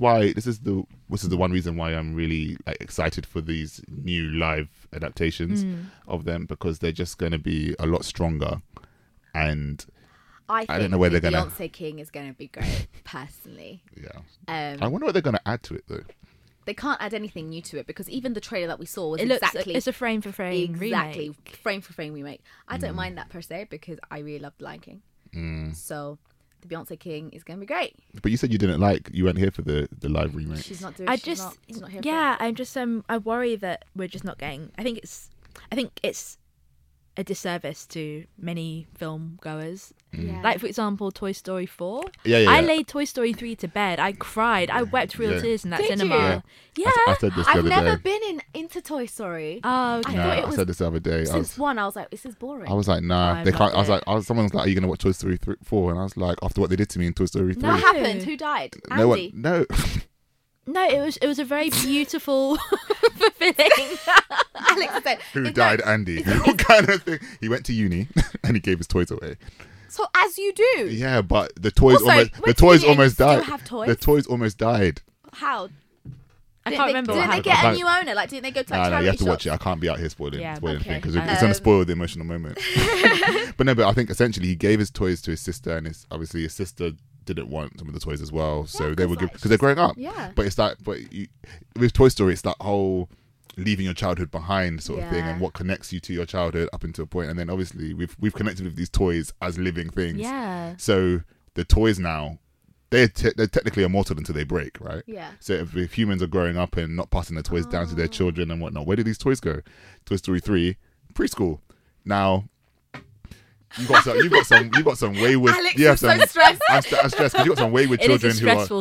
the one reason why I'm really like excited for these new live adaptations of them, because they're just going to be a lot stronger, and I don't know where they're going to. Beyonce King is going to be great, personally. Yeah. I wonder what they're going to add to it though. They can't add anything new to it, because even the trailer that we saw was it's a frame for frame remake. Frame for frame remake. I don't mind that per se, because I really love The Lion King. So the Beyonce King is going to be great. But you said you weren't here for the live remake. She's not doing. She's not here. Yeah, I'm just I worry that we're just not getting. I think it's a disservice to many film goers. Like, for example, Toy Story 4. I laid Toy Story 3 to bed. I cried. I wept real tears in that cinema. Yeah. I said this the other day. I've never been into Toy Story. Oh, okay. I said this the other day. Since one, I was like, this is boring. I was like, nah, they can't. Someone was like, are you going to watch Toy Story 4? And I was like, after what they did to me in Toy Story 3. What happened? Who died? Andy? No. No, it was a very beautiful, fulfilling. Alex said, who died, Andy? What kind of thing? He went to uni and he gave his toys away. So as you do. Yeah, but the toys almost died. Have toys? The toys almost died. How? I can't remember. Didn't they get a new owner? Like, didn't they go to like No, you have to watch it. I can't be out here spoiling things, because it's going to spoil the emotional moment. But I think essentially he gave his toys to his sister, and obviously his sister didn't want some of the toys as well, so they were good because they're growing up. Yeah. But it's like, with Toy Story, it's that whole leaving your childhood behind sort of thing, and what connects you to your childhood up until a point, and then obviously we've connected with these toys as living things. Yeah. So the toys now, they're technically immortal until they break, right? Yeah. So if humans are growing up and not passing their toys down to their children and whatnot, where do these toys go? Toy Story 3, preschool. Now, you've got some wayward. Alex is so stressed. I'm stressed because you got some wayward children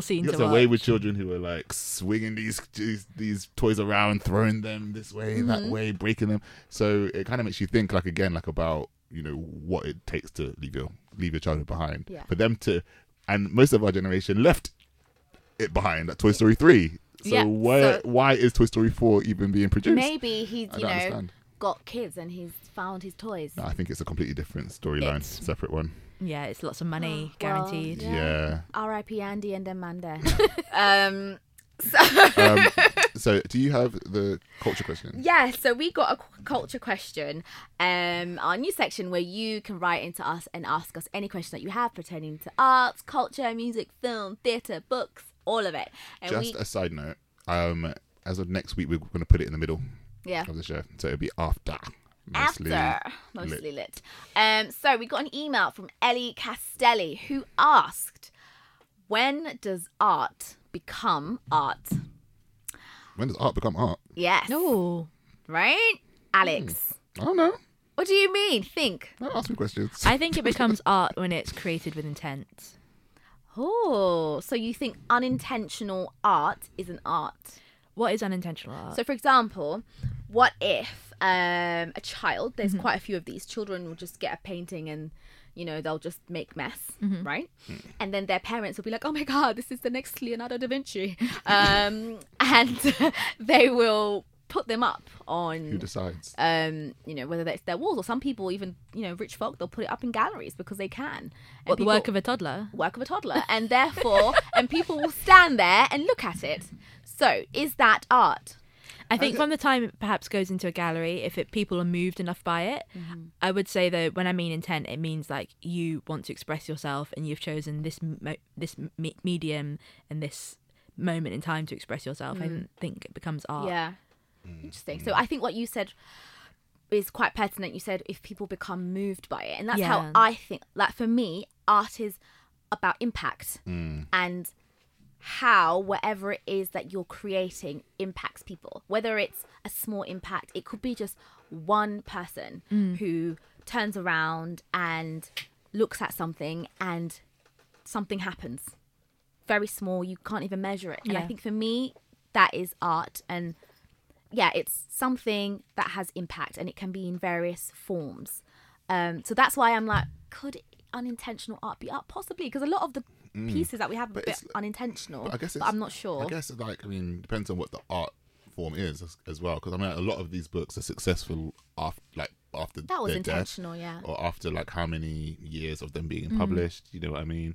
who are like swinging these toys around, throwing them this way, that way, breaking them. So it kind of makes you think about what it takes to leave your childhood behind. Yeah. For them to, and most of our generation left it behind at Toy Story 3. So why is Toy Story 4 even being produced? Maybe he's got kids and he's found his toys. No, I think it's a completely different storyline, separate one. Yeah, it's lots of money guaranteed. Yeah. R.I.P. Andy and Amanda. So do you have the culture question? Yeah, so we got a culture question, our new section where you can write into us and ask us any question that you have pertaining to arts, culture, music, film, theatre, books, all of it. And just a side note, as of next week, we're going to put it in the middle of the show. So it'll be after. Mostly lit. So we got an email from Ellie Castelli who asked, when does art become art? When does art become art? Yes. No. Right? Alex. I don't know. What do you mean? Think. Don't ask me questions. I think it becomes art when it's created with intent. Oh, so you think unintentional art is an art? What is unintentional art? So, for example, what if a child, there's quite a few of these, children will just get a painting and, they'll just make mess, right? And then their parents will be like, oh my God, this is the next Leonardo da Vinci. And they will put them up on... Who decides? Whether that's their walls or some people, even, rich folk, they'll put it up in galleries because they can. And the work of a toddler? Work of a toddler. And therefore, and people will stand there and look at it. So, is that art? I think from the time it perhaps goes into a gallery, if people are moved enough by it, I would say that when I mean intent, it means like you want to express yourself and you've chosen this medium and this moment in time to express yourself. I think it becomes art. Yeah. Interesting. So I think what you said is quite pertinent. You said if people become moved by it. And that's how I think, like for me, art is about impact and how whatever it is that you're creating impacts people. Whether it's a small impact, it could be just one person who turns around and looks at something and something happens very small. You can't even measure it. And I think for me, that is art. And yeah, it's something that has impact, and it can be in various forms. So that's why I'm like, could unintentional art be art? Possibly, because a lot of the pieces that we have are a bit unintentional. But I'm not sure. I guess it depends on what the art form is as well. Because a lot of these books are successful after that was their intentional, death, or after how many years of them being published. You know what I mean?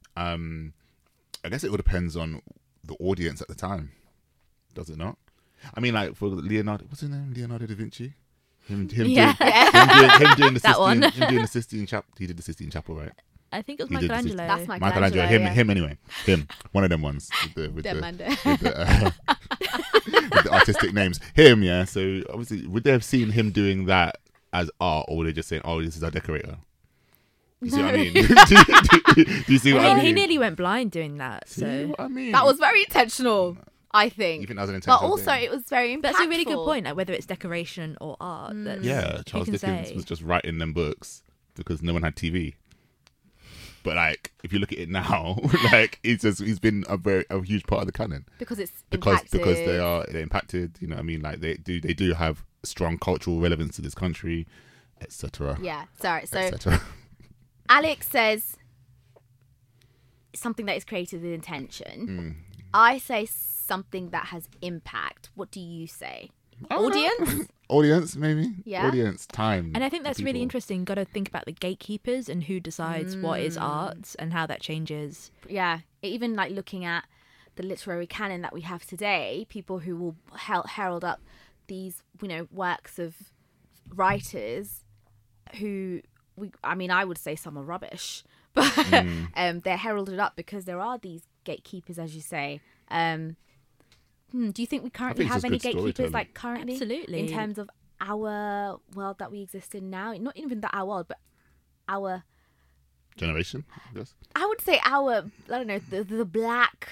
I guess it all depends on the audience at the time. Does it not? I mean, for Leonardo, what's his name? Leonardo da Vinci. Him doing the Sistine Chapel. He did the Sistine Chapel, right? I think it was Michelangelo. That's Michelangelo. Him anyway. Him. One of them ones with the artistic names. Him, yeah. So obviously, would they have seen him doing that as art, or were they just saying, "Oh, this is our decorator"? You see what I mean? Do you see what I mean? He nearly went blind doing that. So what I mean? That was very intentional, I think. You think that was an intentional But also, thing? it was very impactful. That's a really good point, whether it's decoration or art. Charles Dickens was just writing them books because no one had TV. But if you look at it now, he's been a huge part of the canon because they're impacted. You know what I mean? They do have strong cultural relevance to this country, etc. Yeah. Sorry. So Alex says something that is created with intention. I say something that has impact. What do you say? Audience? Audience, maybe. Yeah. Audience, time. And I think that's really interesting. Got to think about the gatekeepers and who decides what is art and how that changes. Yeah. Even looking at the literary canon that we have today, people who will herald up these, works of writers who, I would say some are rubbish, but they're heralded up because there are these gatekeepers, as you say. Do you think we currently have any gatekeepers currently? Absolutely. In terms of our world that we exist in now? Not even our world, but our generation, I guess. I would say our, I don't know, the black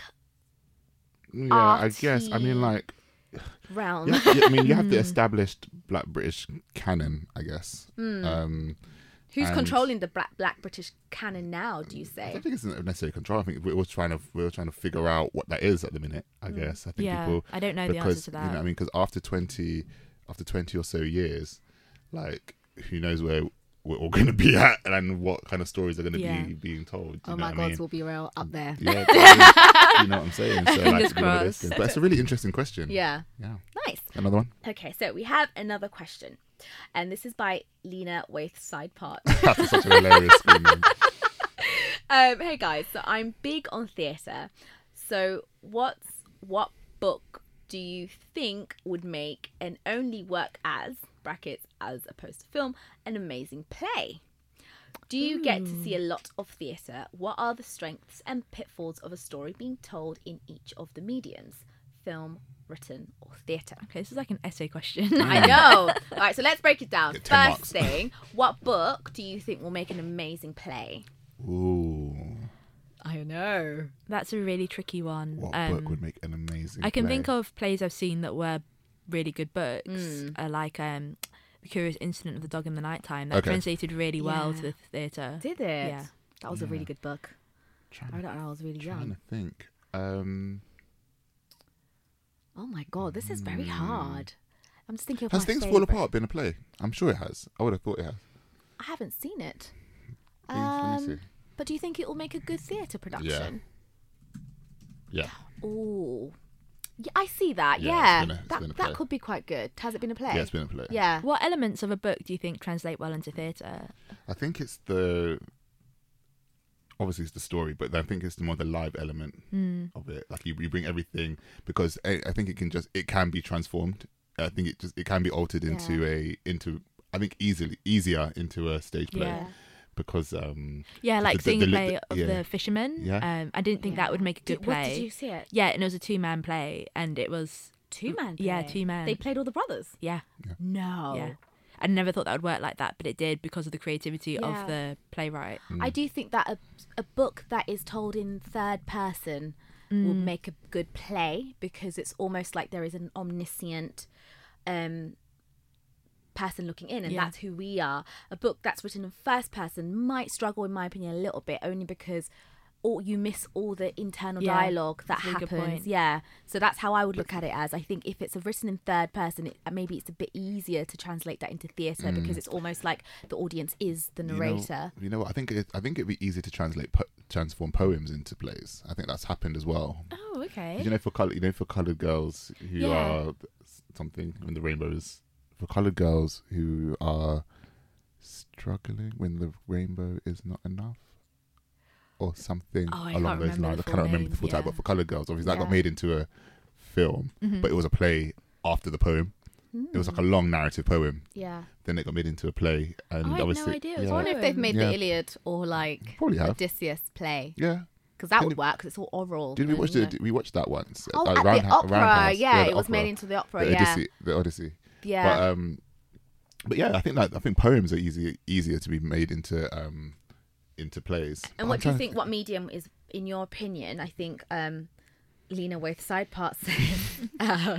I guess. realm. You have the established Black British canon, I guess. Who's controlling the Black British canon now, do you say? I don't think it's necessarily control. I think we're trying to figure out what that is at the minute, I guess. I think people, I don't know the answer to that. You know what I mean? Because after 20 or so years, who knows where we're all going to be at and what kind of stories are going to be being told. Oh my God, we'll be real up there. Yeah, you know what I'm saying? So, Fingers crossed. But it's a really interesting question. Yeah. Nice. Another one? Okay, so we have another question. And this is by Lena Waith Side Part. That's such a hilarious screen name. Hey guys, so I'm big on theatre. So what book do you think would make and only work as, brackets, as opposed to film, an amazing play? Do you get to see a lot of theatre? What are the strengths and pitfalls of a story being told in each of the mediums? Film, written, or theatre? Okay, this is like an essay question. I know. All right, so let's break it down. Get 10 First thing, what book do you think will make an amazing play? Ooh. I know. That's a really tricky one. What book would make an amazing I can play? think of plays I've seen that were really good books, like The Curious Incident of the Dog in the Nighttime. That translated really well to the theatre. Did it? Yeah. That was a really good book. I don't know, I was really young. Trying to think. Oh my God, this is very hard. I'm just thinking of Has my Things favourite. Fall Apart been a play? I'm sure it has. I would have thought it has. I haven't seen it. Let me see. But do you think it will make a good theatre production? Yeah. Ooh. Yeah, I see that. Yeah, Yeah. it's been a play. That could be quite good. Has it been a play? Yeah, it's been a play. Yeah. What elements of a book do you think translate well into theatre? I think it's obviously it's the story, but I think it's more the live element of it. Like you bring everything, because I think it can be transformed. I think it can be altered into I think easier into a stage play. Yeah. Because like seeing the play of The Fisherman. Yeah. I didn't think that would make a good play. Did you see it? Yeah, and it was a 2-man play, and it was 2-man play? Yeah, 2-man. They played all the brothers? Yeah. No. Yeah. I never thought that would work like that, but it did because of the creativity of the playwright. I do think that a book that is told in third person will make a good play, because it's almost like there is an omniscient person looking in, and that's who we are. A book that's written in first person might struggle, in my opinion, a little bit, only because you miss all the internal dialogue that happens. Yeah. So that's how I would look at it as. I think if it's written in third person, maybe it's a bit easier to translate that into theatre because it's almost like the audience is the narrator. You know what? I think it'd be easy to transform poems into plays. I think that's happened as well. Oh, okay. You know, for coloured girls who are something when the rainbows, for coloured girls who are struggling when the rainbow is not enough. Or something along those lines. I cannot remember the full title, but for coloured girls, obviously that got made into a film, but it was a play after the poem. It was like a long narrative poem. Yeah. Then it got made into a play, and I had obviously, no idea. I wonder if they've made the Iliad or like Odysseus play. Yeah. Because that would work because it's all oral. Did we watch we watched that once? Oh, at the opera. Yeah, it was made into the opera. The Odyssey. Yeah. But yeah, I think poems are easier to be made into plays. And what do you think? What medium is, in your opinion? I think Lena Waithe side part says,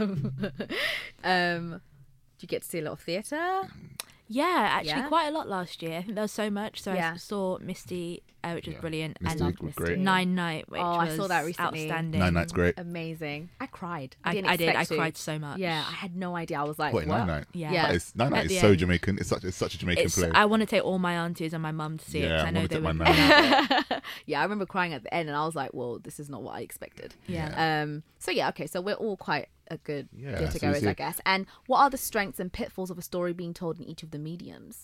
do you get to see a lot of theatre? Yeah, actually quite a lot last year. I think there was so much. So I saw Misty, which was brilliant. Misty and was great. Nine Night, which was I saw that recently. Outstanding. Nine Night's great. Amazing. I cried. I did. I cried so much. Yeah, I had no idea. I was like, what? Nine Night? Yeah. Nine Night is so Jamaican. It's such a Jamaican play. I want to take all my aunties and my mum to see it. I know they would. Yeah, I remember crying at the end and I was like, well, this is not what I expected. Yeah. So yeah, okay. So we're all quite a good theatre goers, I guess. And what are the strengths and pitfalls of a story being told in each of the mediums?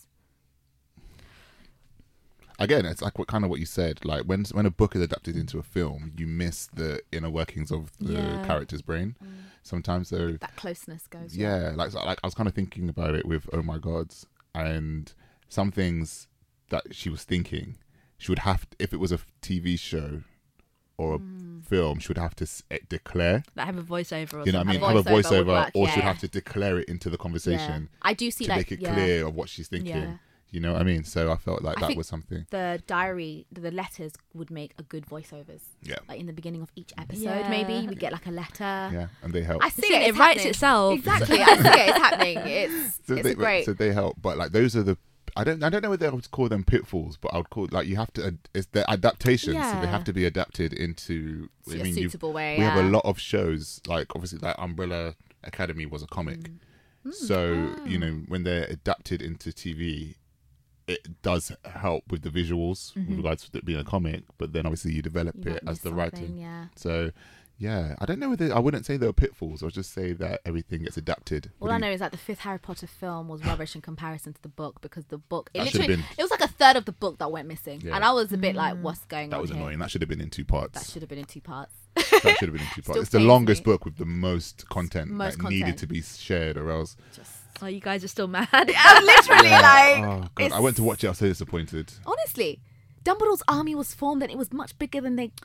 Again, it's like what you said. Like when a book is adapted into a film, you miss the inner workings of the character's brain. Sometimes, so that closeness goes. Yeah, like I was kind of thinking about it with Oh My Gods, and some things that she was thinking, she would have to, if it was a TV show or a film, she would have to declare. Like have a voiceover. You know what I mean? Have a voiceover, or she would have to declare it into the conversation. I do see to make it clear of what she's thinking. Yeah. You know what I mean? So I felt like that was something. The diary, the letters would make a good voiceovers. Yeah. Like in the beginning of each episode, maybe we get like a letter. Yeah, and they help. I see it. It writes itself. Exactly. I see it. It's happening. It's great. So they help, but like those are the. I don't know whether I would call them pitfalls, but I would call you have to. It's the adaptations, so they have to be adapted into a suitable way. We have a lot of shows, like obviously that Umbrella Academy was a comic, so you know when they're adapted into TV. It does help with the visuals with regards to it being a comic, but then obviously you develop it as the writing. Yeah. So, I don't know whether I wouldn't say there were pitfalls. I'll just say that everything gets adapted. All I know is that the fifth Harry Potter film was rubbish in comparison to the book because the book it was like a third of the book that went missing, and I was a bit like, "What's going on?" That was annoying. That should have been in 2 parts. That should have been in 2 parts. It's the longest book with the most content that needed to be shared, or else. Oh, you guys are still mad. I'm literally like... Oh, God. I went to watch it. I was so disappointed. Honestly. Dumbledore's army was formed and it was much bigger than they...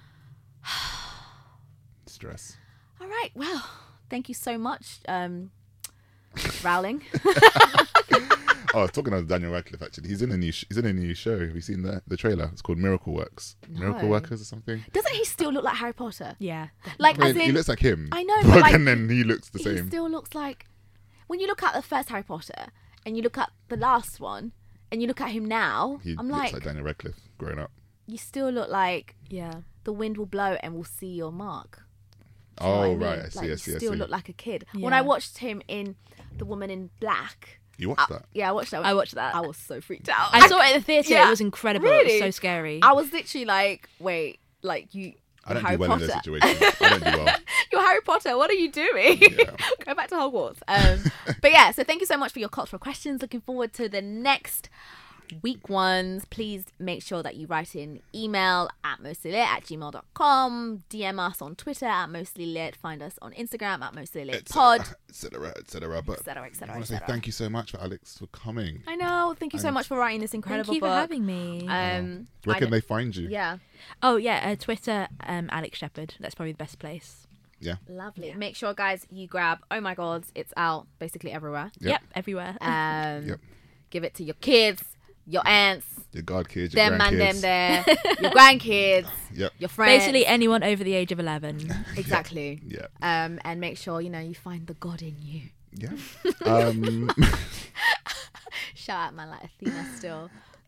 Stress. All right. Well, thank you so much, Rowling. Talking of Daniel Radcliffe, actually, he's in a new show. Have you seen the trailer? It's called Miracle Works. No. Miracle Workers or something. Doesn't he still look like Harry Potter? Yeah. Like, I mean, he looks like him. I know, but and then he looks the same. He still looks like... When you look at the first Harry Potter and you look at the last one and you look at him now, I'm looks like Daniel Radcliffe growing up. You still look like the wind will blow and we'll see your mark. Right, I see. You still look like a kid. Yeah. When I watched him in The Woman in Black. You watched that? Yeah, I watched that. I was so freaked out. I saw it at the theatre. Yeah. It was incredible. Really? It was so scary. I was literally like, wait, like you... I don't do well in those situations. I don't do well. You're Harry Potter. What are you doing? Yeah. Go back to Hogwarts. But yeah, so thank you so much for your cultural questions. Looking forward to the next week ones. Please make sure that you write in email at mostlylit@gmail.com. DM us on Twitter at mostlylit. Find us on Instagram at mostlylit.pod. Etc. But I want to say thank you so much for Alex for coming. I know. Thank you so much for writing this incredible book. Thank you for having me. Where can they find you? Yeah. Oh yeah, Twitter, Alex Shepherd. That's probably the best place. Yeah. Lovely. Yeah. Make sure, guys, you grab Oh My God. It's out basically everywhere. Yep, everywhere. Give it to your kids, your aunts, your godkids, your grandkids. Them and them there, your grandkids, your friends. Basically anyone over the age of 11. Exactly. Yeah. And make sure, you find the God in you. Yeah. Shout out man like Athena still.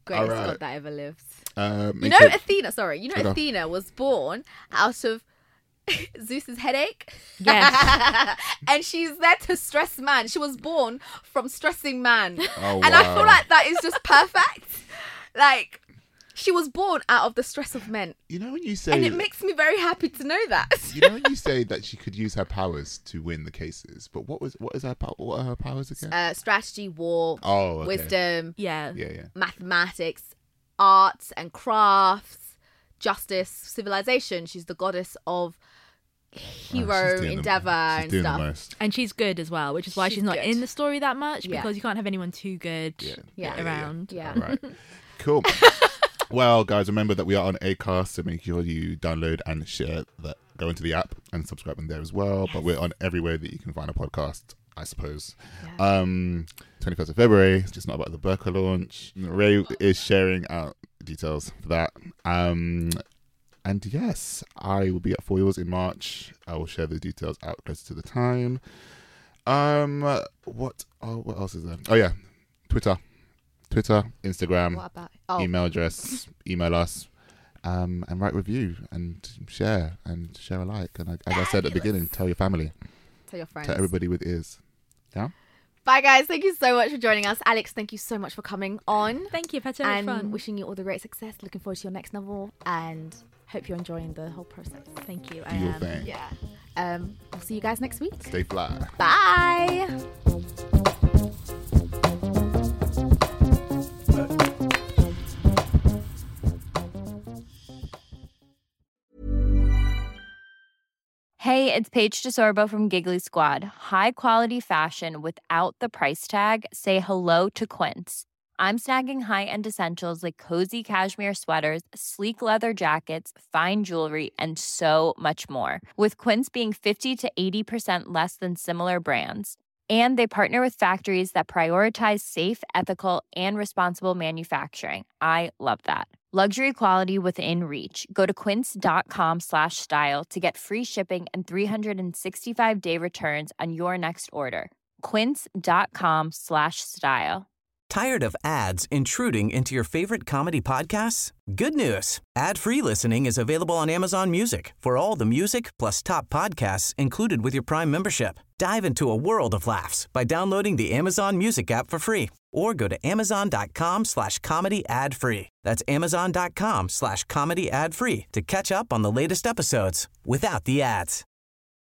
Greatest god that ever lived. Athena. Sorry, Athena was born out of Zeus's headache. Yes. And she's there to stress man. She was born from stressing man. Oh, and I feel like that is just perfect. Like, she was born out of the stress of men. You know when you say... And it makes me very happy to know that. You know when you say that she could use her powers to win the cases, but what are her powers again? Strategy, war, wisdom, yeah, mathematics, arts and crafts, justice, civilization. She's the goddess of hero endeavor and stuff. And she's good as well, which is why she's not in the story that much, because you can't have anyone too good around. Yeah. Right. Cool. Well, guys, remember that we are on Acast, so make sure you download and share that. Go into the app and subscribe in there as well. Yes. But we're on everywhere that you can find a podcast, I suppose. 21st of February, it's just not about the Burqa launch. Ray is sharing out details for that. And yes, I will be at Foyles in March. I will share the details out closer to the time. What else is there? Oh yeah, Twitter, Instagram, email address, email us, and write review and share alike. And as I said at the beginning, tell your family, tell your friends, tell everybody with ears. Yeah. Bye guys, thank you so much for joining us. Alex, thank you so much for coming on. Thank you, I've had so much fun. Wishing you all the great success. Looking forward to your next novel, and hope you're enjoying the whole process. Thank you. Do your thing. Yeah. I'll see you guys next week. Stay fly. Bye. Hey, it's Paige DeSorbo from Giggly Squad. High quality fashion without the price tag. Say hello to Quince. I'm snagging high-end essentials like cozy cashmere sweaters, sleek leather jackets, fine jewelry, and so much more. With Quince being 50 to 80% less than similar brands. And they partner with factories that prioritize safe, ethical, and responsible manufacturing. I love that. Luxury quality within reach. Go to quince.com/style to get free shipping and 365-day returns on your next order. Quince.com/style. Tired of ads intruding into your favorite comedy podcasts? Good news. Ad-free listening is available on Amazon Music for all the music plus top podcasts included with your Prime membership. Dive into a world of laughs by downloading the Amazon Music app for free or go to amazon.com/comedy ad-free. That's amazon.com/comedy ad-free to catch up on the latest episodes without the ads.